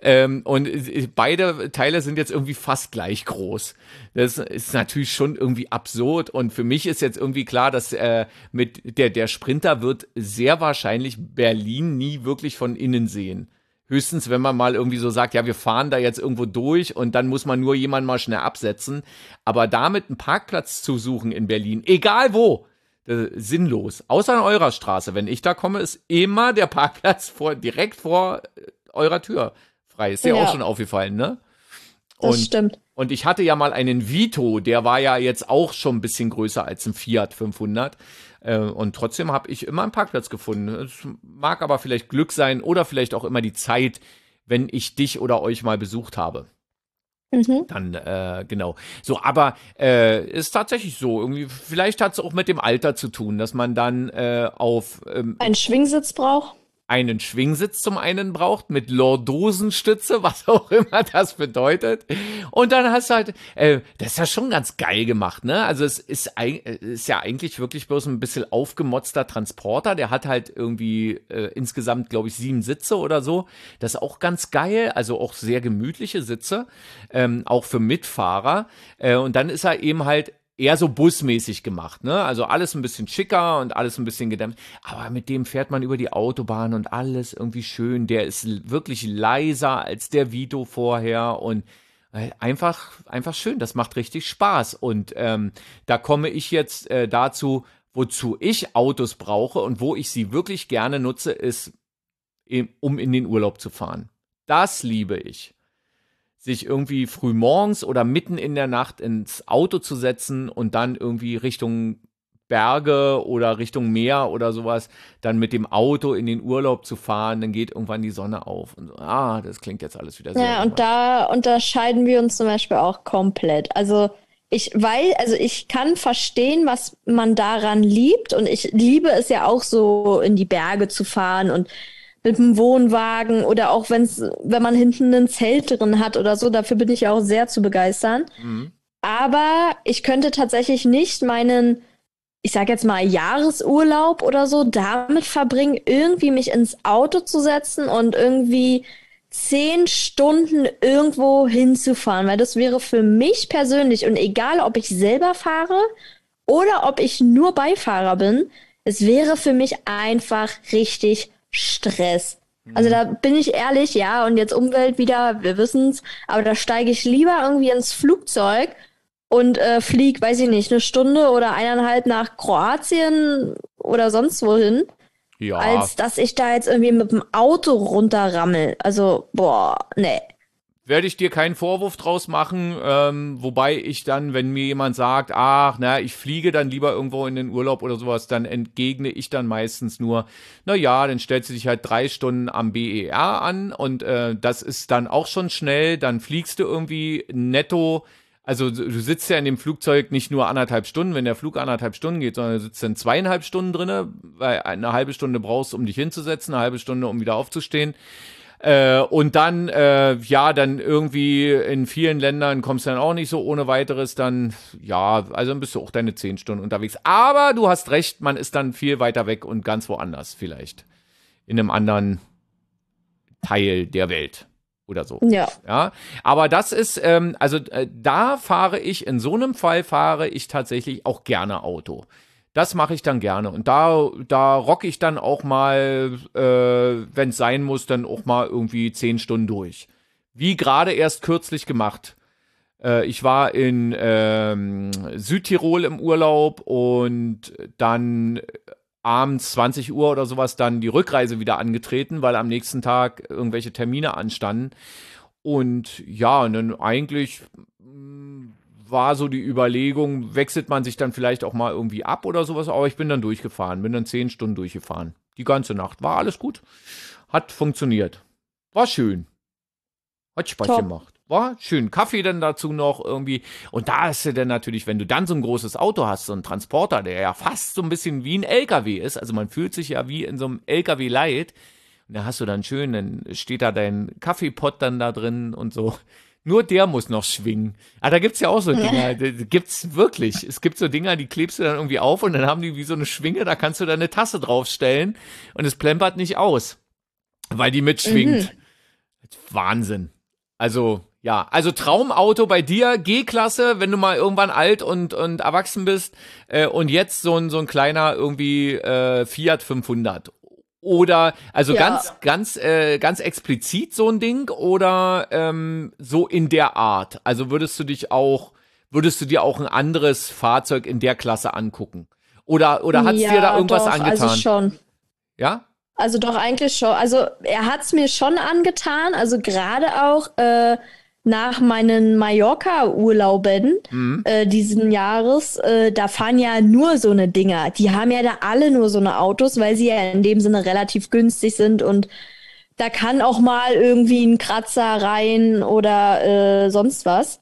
und beide Teile sind jetzt irgendwie fast gleich groß. Das ist natürlich schon irgendwie absurd und für mich ist jetzt irgendwie klar, dass mit der Sprinter wird sehr wahrscheinlich Berlin nie wirklich von innen sehen. Höchstens, wenn man mal irgendwie so sagt, ja, wir fahren da jetzt irgendwo durch und dann muss man nur jemanden mal schnell absetzen. Aber damit einen Parkplatz zu suchen in Berlin, egal wo, sinnlos. Außer an eurer Straße. Wenn ich da komme, ist immer der Parkplatz direkt vor eurer Tür frei. Ist dir auch Ja, schon aufgefallen, ne? das Und, stimmt. und ich hatte ja mal einen Vito, der war ja jetzt auch schon ein bisschen größer als ein Fiat 500. Und trotzdem habe ich immer einen Parkplatz gefunden. Es mag aber vielleicht Glück sein oder vielleicht auch immer die Zeit, wenn ich dich oder euch mal besucht habe. Mhm. Dann, genau. So, aber ist tatsächlich so. Irgendwie, vielleicht hat es auch mit dem Alter zu tun, dass man dann auf Ein Schwingsitz braucht. einen Schwingsitz zum einen braucht, mit Lordosenstütze, was auch immer das bedeutet. Und dann hast du halt, das ist ja schon ganz geil gemacht, ne? Also es ist ja eigentlich wirklich bloß ein bisschen aufgemotzter Transporter. Der hat halt irgendwie insgesamt, glaube ich, 7 Sitze oder so. Das ist auch ganz geil, also auch sehr gemütliche Sitze, auch für Mitfahrer. Und dann ist er eben halt eher so busmäßig gemacht, ne? Also alles ein bisschen schicker und alles ein bisschen gedämmt. Aber mit dem fährt man über die Autobahn und alles irgendwie schön. Der ist wirklich leiser als der Vito vorher und einfach schön. Das macht richtig Spaß. Und da komme ich jetzt dazu, wozu ich Autos brauche und wo ich sie wirklich gerne nutze, ist, um in den Urlaub zu fahren. Das liebe ich, sich irgendwie früh morgens oder mitten in der Nacht ins Auto zu setzen und dann irgendwie Richtung Berge oder Richtung Meer oder sowas, dann mit dem Auto in den Urlaub zu fahren, dann geht irgendwann die Sonne auf und so, das klingt jetzt alles wieder sehr Ja, und romantisch. da unterscheiden wir uns zum Beispiel auch komplett. Also ich kann verstehen, was man daran liebt. Und ich liebe es ja auch so, in die Berge zu fahren und mit dem Wohnwagen oder auch wenn man hinten ein Zelt drin hat oder so. Dafür bin ich ja auch sehr zu begeistern. Mhm. Aber ich könnte tatsächlich nicht meinen, ich sag jetzt mal, Jahresurlaub oder so damit verbringen, irgendwie mich ins Auto zu setzen und irgendwie 10 Stunden irgendwo hinzufahren, weil das wäre für mich persönlich und egal, ob ich selber fahre oder ob ich nur Beifahrer bin, es wäre für mich einfach richtig Stress. Also Mhm. da bin ich ehrlich, ja, und jetzt Umwelt wieder, wir wissen's, aber da steige ich lieber irgendwie ins Flugzeug und flieg, weiß ich nicht, 1 Stunde oder 1,5 nach Kroatien oder sonst wohin, Ja, als dass ich da jetzt irgendwie mit dem Auto runterrammel. Also, boah, nee. werde ich dir keinen Vorwurf draus machen, wobei ich dann, wenn mir jemand sagt, ach, na, ich fliege dann lieber irgendwo in den Urlaub oder sowas, dann entgegne ich dann meistens nur, na ja, dann stellst du dich halt 3 Stunden am BER an und das ist dann auch schon schnell, dann fliegst du irgendwie netto. Also du sitzt ja in dem Flugzeug nicht nur 1,5 Stunden, wenn der Flug 1,5 Stunden geht, sondern du sitzt dann 2,5 Stunden drinne, weil eine halbe Stunde brauchst, um dich hinzusetzen, eine halbe Stunde, um wieder aufzustehen. Und dann, ja, dann irgendwie in vielen Ländern kommst du dann auch nicht so ohne weiteres, dann, ja, also dann bist du auch deine 10 Stunden unterwegs. Aber du hast recht, man ist dann viel weiter weg und ganz woanders vielleicht. In einem anderen Teil der Welt oder so. Ja. Ja, aber das ist, also da fahre ich, in so einem Fall fahre ich tatsächlich auch gerne Auto. Das mache ich dann gerne. Und da rocke ich dann auch mal, wenn es sein muss, dann auch mal irgendwie 10 Stunden durch. Wie gerade erst kürzlich gemacht. Ich war in Südtirol im Urlaub und dann abends 20 Uhr oder sowas dann die Rückreise wieder angetreten, weil am nächsten Tag irgendwelche Termine anstanden. Und ja, und dann eigentlich war so die Überlegung, wechselt man sich dann vielleicht auch mal irgendwie ab oder sowas, aber ich bin dann durchgefahren, bin dann 10 Stunden durchgefahren. Die ganze Nacht. War alles gut. Hat funktioniert. War schön. Hat Spaß Top. gemacht. War schön. Kaffee dann dazu noch irgendwie. Und da ist ja dann natürlich, wenn du dann so ein großes Auto hast, so ein Transporter, der ja fast so ein bisschen wie ein LKW ist, also man fühlt sich ja wie in so einem LKW Light. Und da hast du dann schön, dann steht da dein Kaffeepott dann da drin und so. Nur der muss noch schwingen. Ah, da gibt's ja auch so Dinger, gibt's wirklich. Es gibt so Dinger, die klebst du dann irgendwie auf und dann haben die wie so eine Schwinge, da kannst du da eine Tasse draufstellen und es plempert nicht aus, weil die mitschwingt. Wahnsinn. Also, ja, also Traumauto bei dir, G-Klasse, wenn du mal irgendwann alt und erwachsen bist, und jetzt so ein kleiner irgendwie Fiat 500. Oder, also Ja. ganz explizit so ein Ding oder so in der Art. Also würdest du dir auch ein anderes Fahrzeug in der Klasse angucken? Oder hat's dir da irgendwas doch, angetan? also schon. Ja? Also doch eigentlich schon. Also er hat es mir schon angetan. Also gerade auch nach meinen Mallorca-Urlauben diesen Jahres, da fahren ja nur so eine Dinger. Die haben ja da alle nur so eine Autos, weil sie ja in dem Sinne relativ günstig sind und da kann auch mal irgendwie ein Kratzer rein oder sonst was.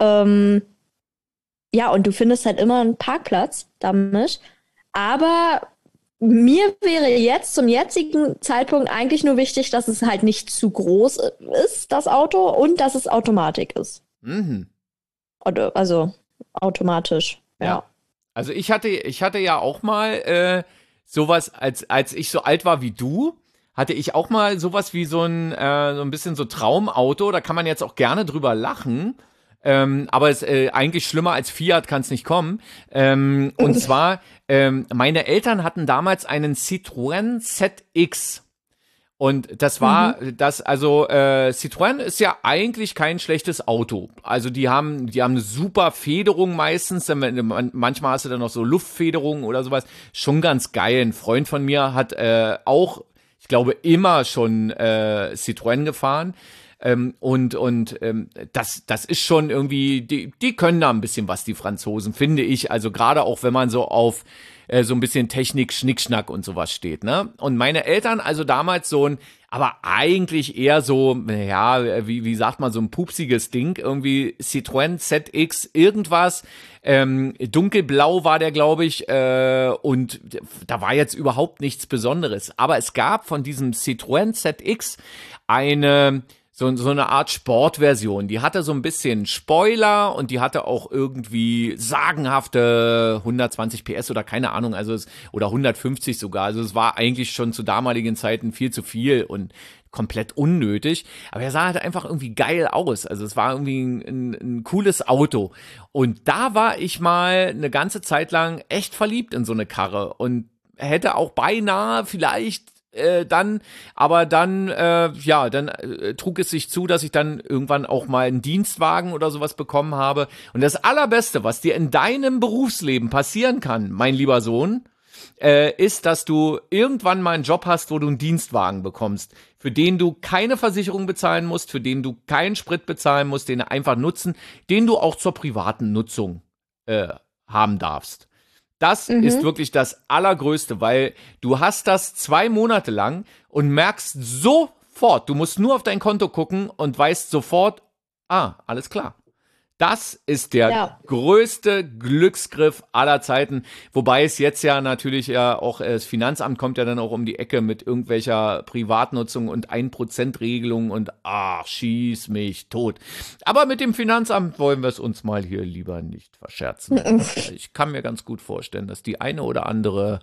Ja, und du findest halt immer einen Parkplatz damit. Aber mir wäre jetzt zum jetzigen Zeitpunkt eigentlich nur wichtig, dass es halt nicht zu groß ist, das Auto, und dass es Automatik ist. Mhm. Oder, also automatisch, ja. Also ich hatte ja auch mal sowas, als ich so alt war wie du, hatte ich auch mal sowas wie so ein bisschen so Traumauto. Da kann man jetzt auch gerne drüber lachen. Aber es eigentlich schlimmer als Fiat kann es nicht kommen. Und zwar, meine Eltern hatten damals einen Citroën ZX. Und das war Citroën ist ja eigentlich kein schlechtes Auto. Also die haben eine super Federung meistens. Manchmal hast du dann noch so Luftfederungen oder sowas. Schon ganz geil. Ein Freund von mir hat auch, ich glaube, immer schon Citroën gefahren. Das ist schon irgendwie, die können da ein bisschen was, die Franzosen, finde ich. Also gerade auch, wenn man so auf so ein bisschen Technik, Schnickschnack und sowas steht, ne? Und meine Eltern, also damals aber eigentlich eher so, ja, wie sagt man, so ein pupsiges Ding, irgendwie Citroën ZX irgendwas, dunkelblau war der, glaube ich, und da war jetzt überhaupt nichts Besonderes. Aber es gab von diesem Citroën ZX so eine Art Sportversion. Die hatte so ein bisschen Spoiler und die hatte auch irgendwie sagenhafte 120 PS oder keine Ahnung, oder 150 sogar. Also es war eigentlich schon zu damaligen Zeiten viel zu viel und komplett unnötig. Aber er sah halt einfach irgendwie geil aus. Also es war irgendwie ein cooles Auto. Und da war ich mal eine ganze Zeit lang echt verliebt in so eine Karre und hätte auch beinahe vielleicht dann trug es sich zu, dass ich dann irgendwann auch mal einen Dienstwagen oder sowas bekommen habe. Und das Allerbeste, was dir in deinem Berufsleben passieren kann, mein lieber Sohn, ist, dass du irgendwann mal einen Job hast, wo du einen Dienstwagen bekommst, für den du keine Versicherung bezahlen musst, für den du keinen Sprit bezahlen musst, den einfach nutzen, den du auch zur privaten Nutzung haben darfst. Das ist wirklich das Allergrößte, weil du hast das 2 Monate lang und merkst sofort, du musst nur auf dein Konto gucken und weißt sofort, alles klar. Das ist der größte Glücksgriff aller Zeiten. Wobei es jetzt ja natürlich ja auch, das Finanzamt kommt ja dann auch um die Ecke mit irgendwelcher Privatnutzung und 1%-Regelung und schieß mich tot. Aber mit dem Finanzamt wollen wir es uns mal hier lieber nicht verscherzen. Ich kann mir ganz gut vorstellen, dass die eine oder andere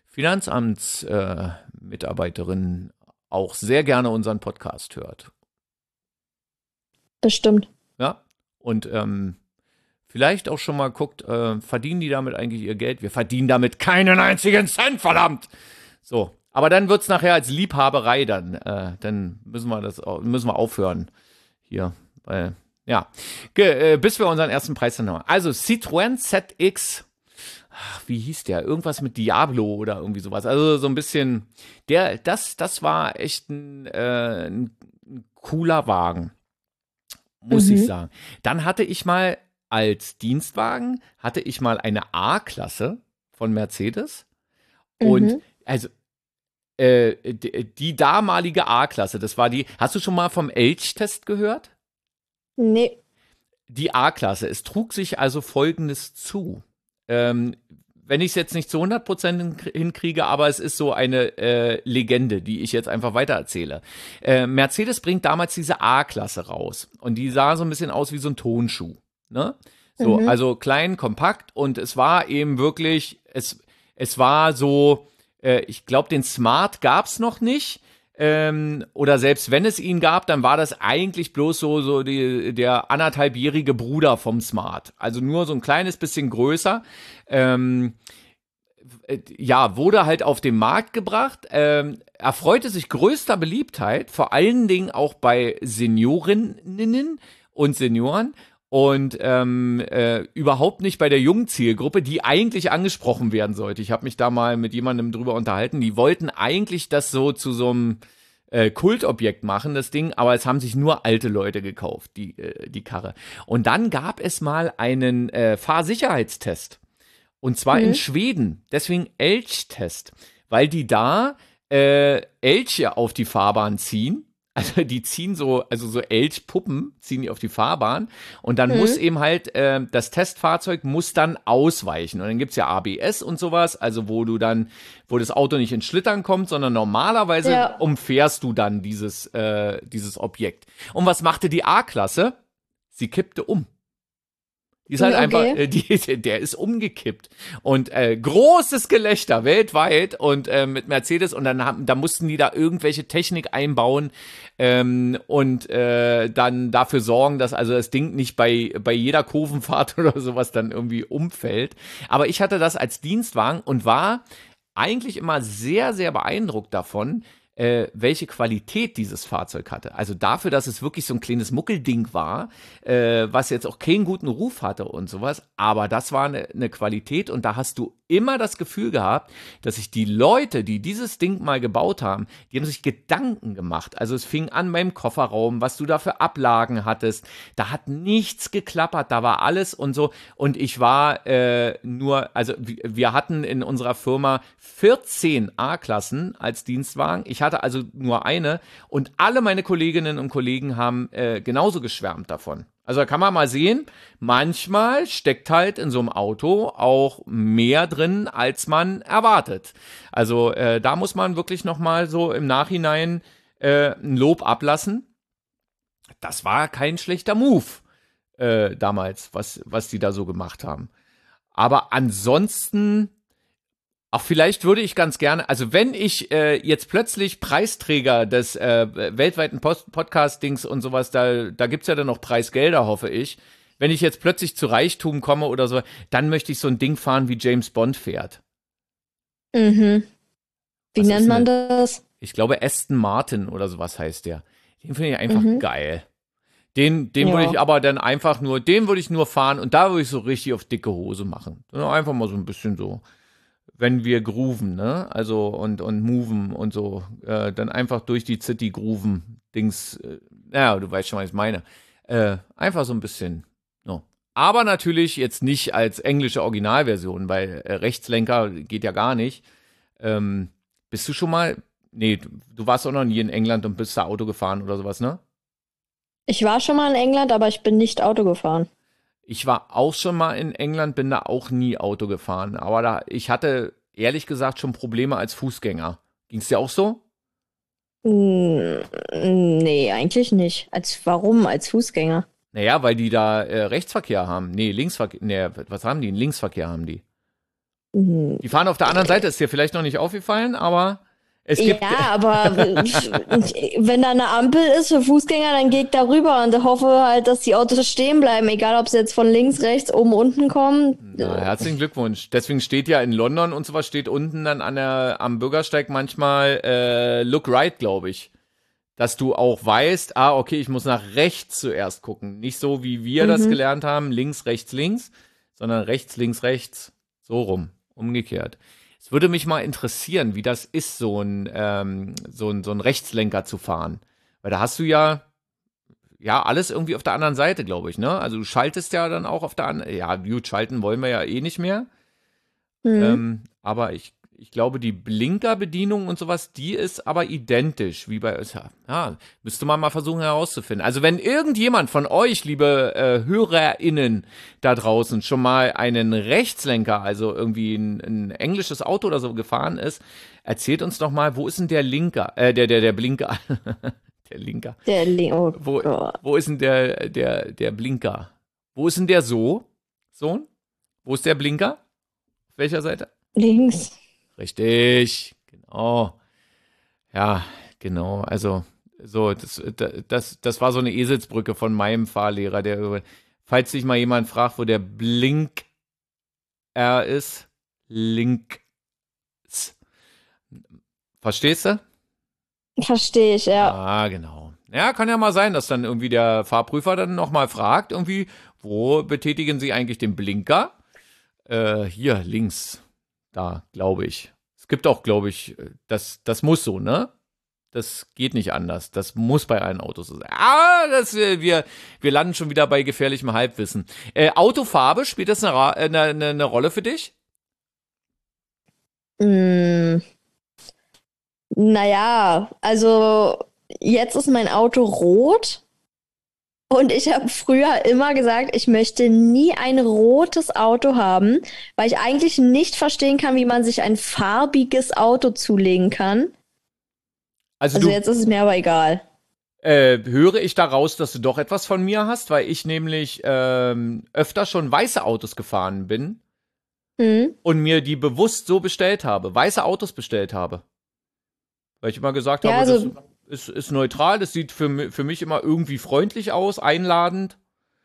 Finanzamtsmitarbeiterin auch sehr gerne unseren Podcast hört. Bestimmt. Ja. Und vielleicht auch schon mal guckt, verdienen die damit eigentlich ihr Geld? Wir verdienen damit keinen einzigen Cent, verdammt! So, aber dann wird's nachher als Liebhaberei dann müssen wir aufhören hier, weil, ja, bis wir unseren ersten Preis dann haben. Also Citroën ZX, wie hieß der? Irgendwas mit Diablo oder irgendwie sowas. Also so ein bisschen, das war echt ein cooler Wagen. muss ich sagen. Dann hatte ich mal als Dienstwagen, eine A-Klasse von Mercedes und Mhm. also die damalige A-Klasse, das war die, hast du schon mal vom Elch-Test gehört? Nee. Die A-Klasse, es trug sich also Folgendes zu. Ähm, wenn ich es jetzt nicht zu 100% hinkriege, aber es ist so eine Legende, die ich jetzt einfach weitererzähle. Mercedes bringt damals diese A-Klasse raus und die sah so ein bisschen aus wie so ein Tonschuh. Ne? So, Mhm. also klein, kompakt und es war eben wirklich, es war so, ich glaube, den Smart gab's noch nicht. Oder selbst wenn es ihn gab, dann war das eigentlich bloß der anderthalbjährige Bruder vom Smart. Also nur so ein kleines bisschen größer. Ähm, ja, wurde halt auf den Markt gebracht, erfreute sich größter Beliebtheit, vor allen Dingen auch bei Seniorinnen und Senioren und überhaupt nicht bei der jungen Zielgruppe, die eigentlich angesprochen werden sollte. Ich habe mich da mal mit jemandem drüber unterhalten, die wollten eigentlich das so zu so einem Kultobjekt machen, das Ding, aber es haben sich nur alte Leute gekauft, die Karre. Und dann gab es mal einen Fahrsicherheitstest. Und zwar in Mhm. Schweden. Deswegen Elchtest. Weil die da Elche auf die Fahrbahn ziehen. Also die ziehen so Elchpuppen ziehen die auf die Fahrbahn. Und dann muss Mhm. eben halt, das Testfahrzeug muss dann ausweichen. Und dann gibt's ja ABS und sowas, also wo das Auto nicht ins Schlittern kommt, sondern normalerweise Ja. umfährst du dann dieses Objekt. Und was machte die A-Klasse? Sie kippte um. Die ist halt einfach, Okay. der ist umgekippt. Und großes Gelächter weltweit und mit Mercedes und da mussten die da irgendwelche Technik einbauen und dann dafür sorgen, dass also das Ding nicht bei jeder Kurvenfahrt oder sowas dann irgendwie umfällt. Aber ich hatte das als Dienstwagen und war eigentlich immer sehr, sehr beeindruckt davon, welche Qualität dieses Fahrzeug hatte. Also dafür, dass es wirklich so ein kleines Muckelding war, was jetzt auch keinen guten Ruf hatte und sowas, aber das war eine Qualität und da hast du immer das Gefühl gehabt, dass sich die Leute, die dieses Ding mal gebaut haben, die haben sich Gedanken gemacht. Also es fing an beim Kofferraum, was du da für Ablagen hattest. Da hat nichts geklappert, da war alles und so. Und ich war also wir hatten in unserer Firma 14 A-Klassen als Dienstwagen. Ich hatte also nur eine und alle meine Kolleginnen und Kollegen haben genauso geschwärmt davon. Also da kann man mal sehen, manchmal steckt halt in so einem Auto auch mehr drin, als man erwartet. Also da muss man wirklich noch mal so im Nachhinein ein Lob ablassen. Das war kein schlechter Move damals, was die da so gemacht haben. Aber ansonsten, auch vielleicht würde ich ganz gerne, also wenn ich jetzt plötzlich Preisträger des weltweiten Podcast-Dings und sowas, da gibt's ja dann noch Preisgelder, hoffe ich. Wenn ich jetzt plötzlich zu Reichtum komme oder so, dann möchte ich so ein Ding fahren, wie James Bond fährt. Mhm. Wie Was ist nennt man denn? das? Ich glaube, Aston Martin oder sowas heißt der. Den finde ich einfach Mhm. geil. Den würde ich Ja. aber dann einfach nur, den würde ich nur fahren und da würde ich so richtig auf dicke Hose machen. Einfach mal so ein bisschen so, wenn wir grooven, ne? Also und moven und so, dann einfach durch die City grooven, Dings, ja, du weißt schon, was ich meine. Einfach so ein bisschen, no. Aber natürlich jetzt nicht als englische Originalversion, weil Rechtslenker geht ja gar nicht. Bist du schon mal, nee, du warst auch noch nie in England und bist da Auto gefahren oder sowas, ne? Ich war schon mal in England, aber ich bin nicht Auto gefahren. Ich war auch schon mal in England, bin da auch nie Auto gefahren. Aber ich hatte ehrlich gesagt schon Probleme als Fußgänger. Ging es dir auch so? Mm, Nee, eigentlich nicht. Warum? Als Fußgänger? Naja, weil die da Rechtsverkehr haben. Nee, Linksverkehr. Nee, was haben die? Einen Linksverkehr haben die. Mm, Die fahren auf der anderen Seite, ist dir vielleicht noch nicht aufgefallen, aber es gibt. Ja, aber wenn da eine Ampel ist für Fußgänger, dann gehe ich da rüber und hoffe halt, dass die Autos stehen bleiben, egal ob sie jetzt von links, rechts, oben, unten kommen. Na, herzlichen Glückwunsch. Deswegen steht ja in London und sowas steht unten dann am Bürgersteig manchmal Look right, glaube ich. Dass du auch weißt, okay, ich muss nach rechts zuerst gucken. Nicht so, wie wir das Mhm. gelernt haben, links, links, sondern rechts, rechts. So rum, umgekehrt. Es würde mich mal interessieren, wie das ist, so ein Rechtslenker zu fahren. Weil da hast du ja, ja, alles irgendwie auf der anderen Seite, glaube ich, ne? Also du schaltest ja dann auch auf der anderen, ja, gut, schalten wollen wir ja eh nicht mehr. Aber ich glaube, die Blinkerbedienung und sowas, die ist aber identisch, wie bei, ja, müsste man mal versuchen herauszufinden. Also wenn irgendjemand von euch, liebe HörerInnen da draußen, schon mal einen Rechtslenker, also irgendwie ein englisches Auto oder so gefahren ist, erzählt uns doch mal, wo ist denn der Linker, der Blinker, der Linker. Oh Wo ist denn der Blinker? Wo ist denn der Sohn? Wo ist der Blinker? Auf welcher Seite? Links. Richtig, genau. Ja, genau. Also, so, das war so eine Eselsbrücke von meinem Fahrlehrer, falls sich mal jemand fragt, wo der Blink R ist, links. Verstehst du? Verstehe ich, ja. Ah, genau. Ja, kann ja mal sein, dass dann irgendwie der Fahrprüfer dann nochmal fragt, irgendwie, wo betätigen Sie eigentlich den Blinker? Hier, links. Da, glaube ich. Es gibt auch, glaube ich, das muss so, ne? Das geht nicht anders. Das muss bei allen Autos so sein. Wir landen schon wieder bei gefährlichem Halbwissen. Autofarbe, spielt das eine Rolle für dich? Naja, also jetzt ist mein Auto rot und ich habe früher immer gesagt, ich möchte nie ein rotes Auto haben, weil ich eigentlich nicht verstehen kann, wie man sich ein farbiges Auto zulegen kann. Also jetzt ist es mir aber egal. Höre ich daraus, dass du doch etwas von mir hast, weil ich nämlich öfter schon weiße Autos gefahren bin und mir die bewusst so bestellt habe, weiße Autos bestellt habe. Weil ich immer gesagt habe, also, das ist neutral, das sieht für mich immer irgendwie freundlich aus, einladend.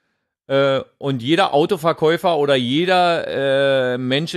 Und jeder Autoverkäufer oder jeder Mensch,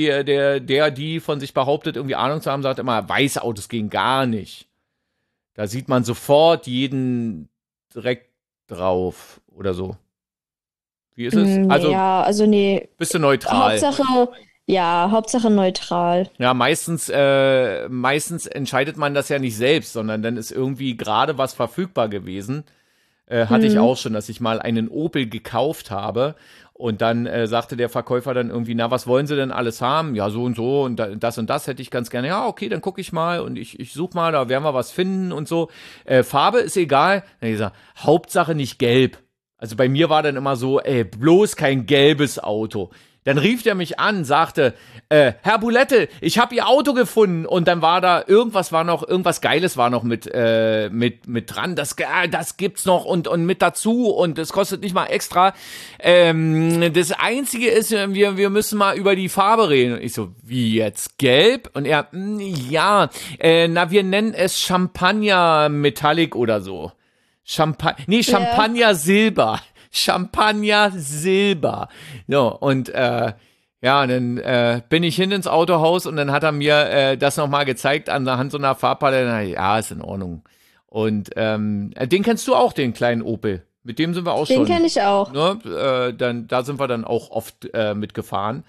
die von sich behauptet, irgendwie Ahnung zu haben, sagt immer, weiße Autos gehen gar nicht. Da sieht man sofort jeden direkt drauf oder so. Wie ist es? also nee. Bist du neutral? Hauptsache neutral. Ja, meistens entscheidet man das ja nicht selbst, sondern dann ist irgendwie gerade was verfügbar gewesen. Hatte ich auch schon, dass ich mal einen Opel gekauft habe und dann sagte der Verkäufer dann irgendwie, na, was wollen Sie denn alles haben? Ja, so und das hätte ich ganz gerne. Ja, okay, dann gucke ich mal und ich suche mal, da werden wir was finden und so. Farbe ist egal. Dann ich gesagt, Hauptsache nicht gelb. Also bei mir war dann immer so, bloß kein gelbes Auto. Dann rief der mich an, sagte, Herr Boulette, ich habe Ihr Auto gefunden. Und dann war da, irgendwas Geiles war noch mit dran. Das gibt's noch und mit dazu und das kostet nicht mal extra. Das Einzige ist, wir müssen mal über die Farbe reden. Und ich so, wie jetzt? Gelb? Und er, ja, wir nennen es Champagner Metallic oder so. Champagner Silber. Champagner Silber. So, und dann bin ich hin ins Autohaus und dann hat er mir das nochmal gezeigt anhand so einer Farbpalette. Ja, ist in Ordnung. Und den kennst du auch, den kleinen Opel. Mit dem sind wir auch schon. Den kenne ich auch. Ne? Da sind wir dann auch oft mitgefahren.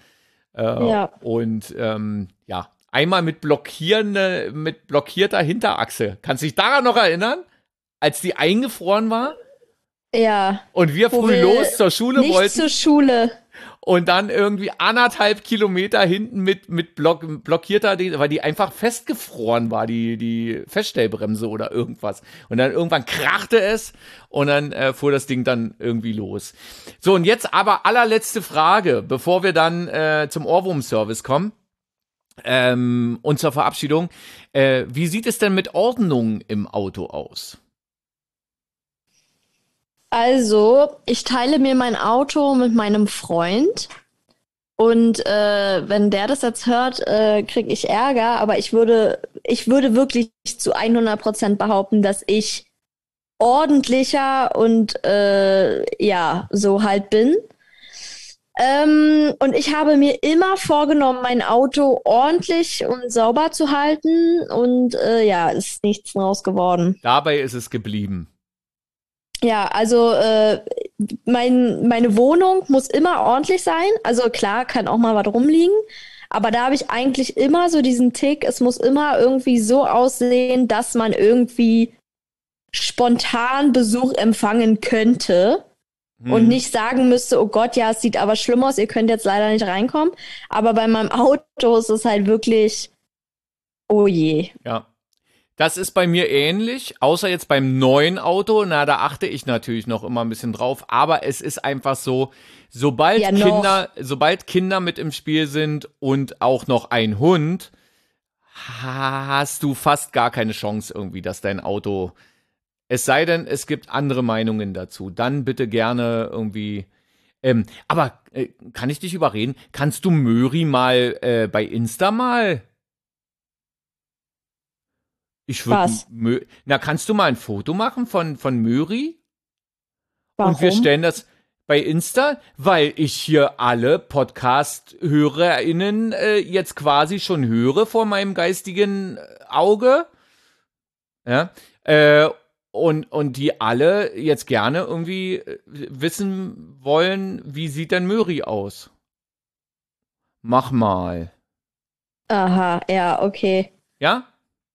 Und einmal mit blockierter Hinterachse. Kannst du dich daran noch erinnern? Als die eingefroren war? Ja. Und wir früh los zur Schule wollten. Nicht zur Schule. Und dann irgendwie 1,5 Kilometer hinten mit blockierter, weil die einfach festgefroren war, die Feststellbremse oder irgendwas. Und dann irgendwann krachte es und dann fuhr das Ding dann irgendwie los. So, und jetzt aber allerletzte Frage, bevor wir dann zum Ohrwurm-Service kommen und zur Verabschiedung. Wie sieht es denn mit Ordnung im Auto aus? Also, ich teile mir mein Auto mit meinem Freund und wenn der das jetzt hört, kriege ich Ärger, aber ich würde wirklich zu 100% behaupten, dass ich ordentlicher und so halt bin. Und ich habe mir immer vorgenommen, mein Auto ordentlich und sauber zu halten und ist nichts draus geworden. Dabei ist es geblieben. Ja, also meine Wohnung muss immer ordentlich sein. Also klar, kann auch mal was rumliegen. Aber da habe ich eigentlich immer so diesen Tick, es muss immer irgendwie so aussehen, dass man irgendwie spontan Besuch empfangen könnte und nicht sagen müsste, oh Gott, ja, es sieht aber schlimm aus, ihr könnt jetzt leider nicht reinkommen. Aber bei meinem Auto ist es halt wirklich, oh je. Ja. Das ist bei mir ähnlich, außer jetzt beim neuen Auto. Na, da achte ich natürlich noch immer ein bisschen drauf. Aber es ist einfach so, sobald Kinder mit im Spiel sind und auch noch ein Hund, hast du fast gar keine Chance irgendwie, dass dein Auto, es sei denn, es gibt andere Meinungen dazu, dann bitte gerne irgendwie. Aber kann ich dich überreden? Kannst du Möri mal bei Insta mal? Ich würde. Was? Na, kannst du mal ein Foto machen von Möri? Und wir Warum? stellen das bei Insta, weil ich hier alle Podcast-HörerInnen jetzt quasi schon höre vor meinem geistigen Auge. Ja. Und die alle jetzt gerne irgendwie wissen wollen, wie sieht denn Möri aus? Mach mal. Aha, ja, okay. Ja?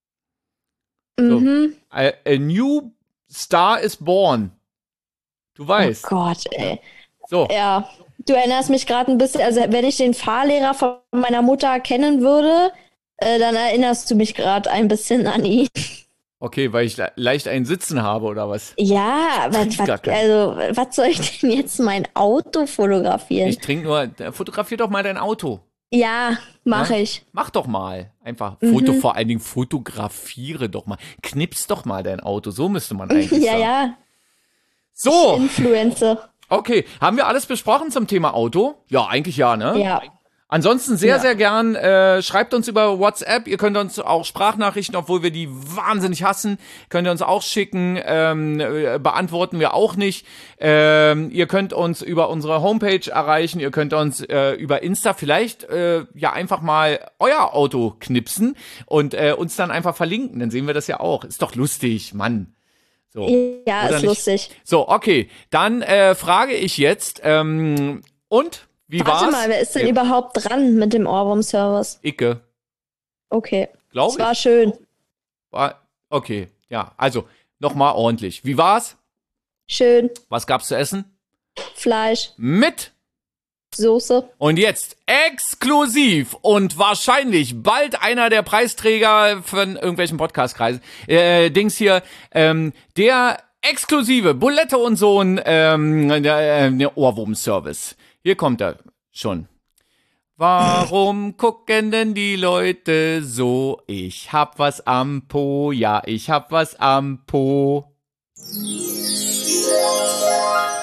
So. Mhm. A new star is born. Du Oh weißt. Gott, ey. So. Ja, du erinnerst mich gerade ein bisschen, also wenn ich den Fahrlehrer von meiner Mutter kennen würde, dann erinnerst du mich gerade ein bisschen an ihn. Okay, weil ich leicht ein Sitzen habe oder was? Ja, was soll ich denn jetzt mein Auto fotografieren? Ich trinke nur. Fotografier doch mal dein Auto. Ja, mache Ja? ich. Mach doch mal. Einfach vor allen Dingen fotografiere doch mal. Knips doch mal dein Auto. So müsste man eigentlich Ja, sagen. ja, So, Influencer. okay. Haben wir alles besprochen zum Thema Auto? Ja, eigentlich ja, ne? Ja. Ansonsten sehr, Ja. sehr gern. Schreibt uns über WhatsApp. Ihr könnt uns auch Sprachnachrichten, obwohl wir die wahnsinnig hassen, könnt ihr uns auch schicken. Beantworten wir auch nicht. Ihr könnt uns über unsere Homepage erreichen. Ihr könnt uns über Insta vielleicht ja einfach mal euer Auto knipsen und uns dann einfach verlinken. Dann sehen wir das ja auch. Ist doch lustig, Mann. So. Ja, Oder ist nicht? lustig. So, okay. Dann frage ich jetzt, und? Wie war's? Warte mal, wer ist denn überhaupt dran mit dem Ohrwurm-Service? Icke. Okay. Glaube Es war ich. schön. Okay, ja. Also, nochmal ordentlich. Wie war's? Schön. Was gab's zu essen? Fleisch, Mit. Soße. Und jetzt exklusiv und wahrscheinlich bald einer der Preisträger von irgendwelchen Podcast-Kreisen. Dings hier, der exklusive Bulette und Sohn Ohrwurm-Service. Hier kommt er schon. Warum gucken denn die Leute so? Ich hab was am Po, ja, ich hab was am Po.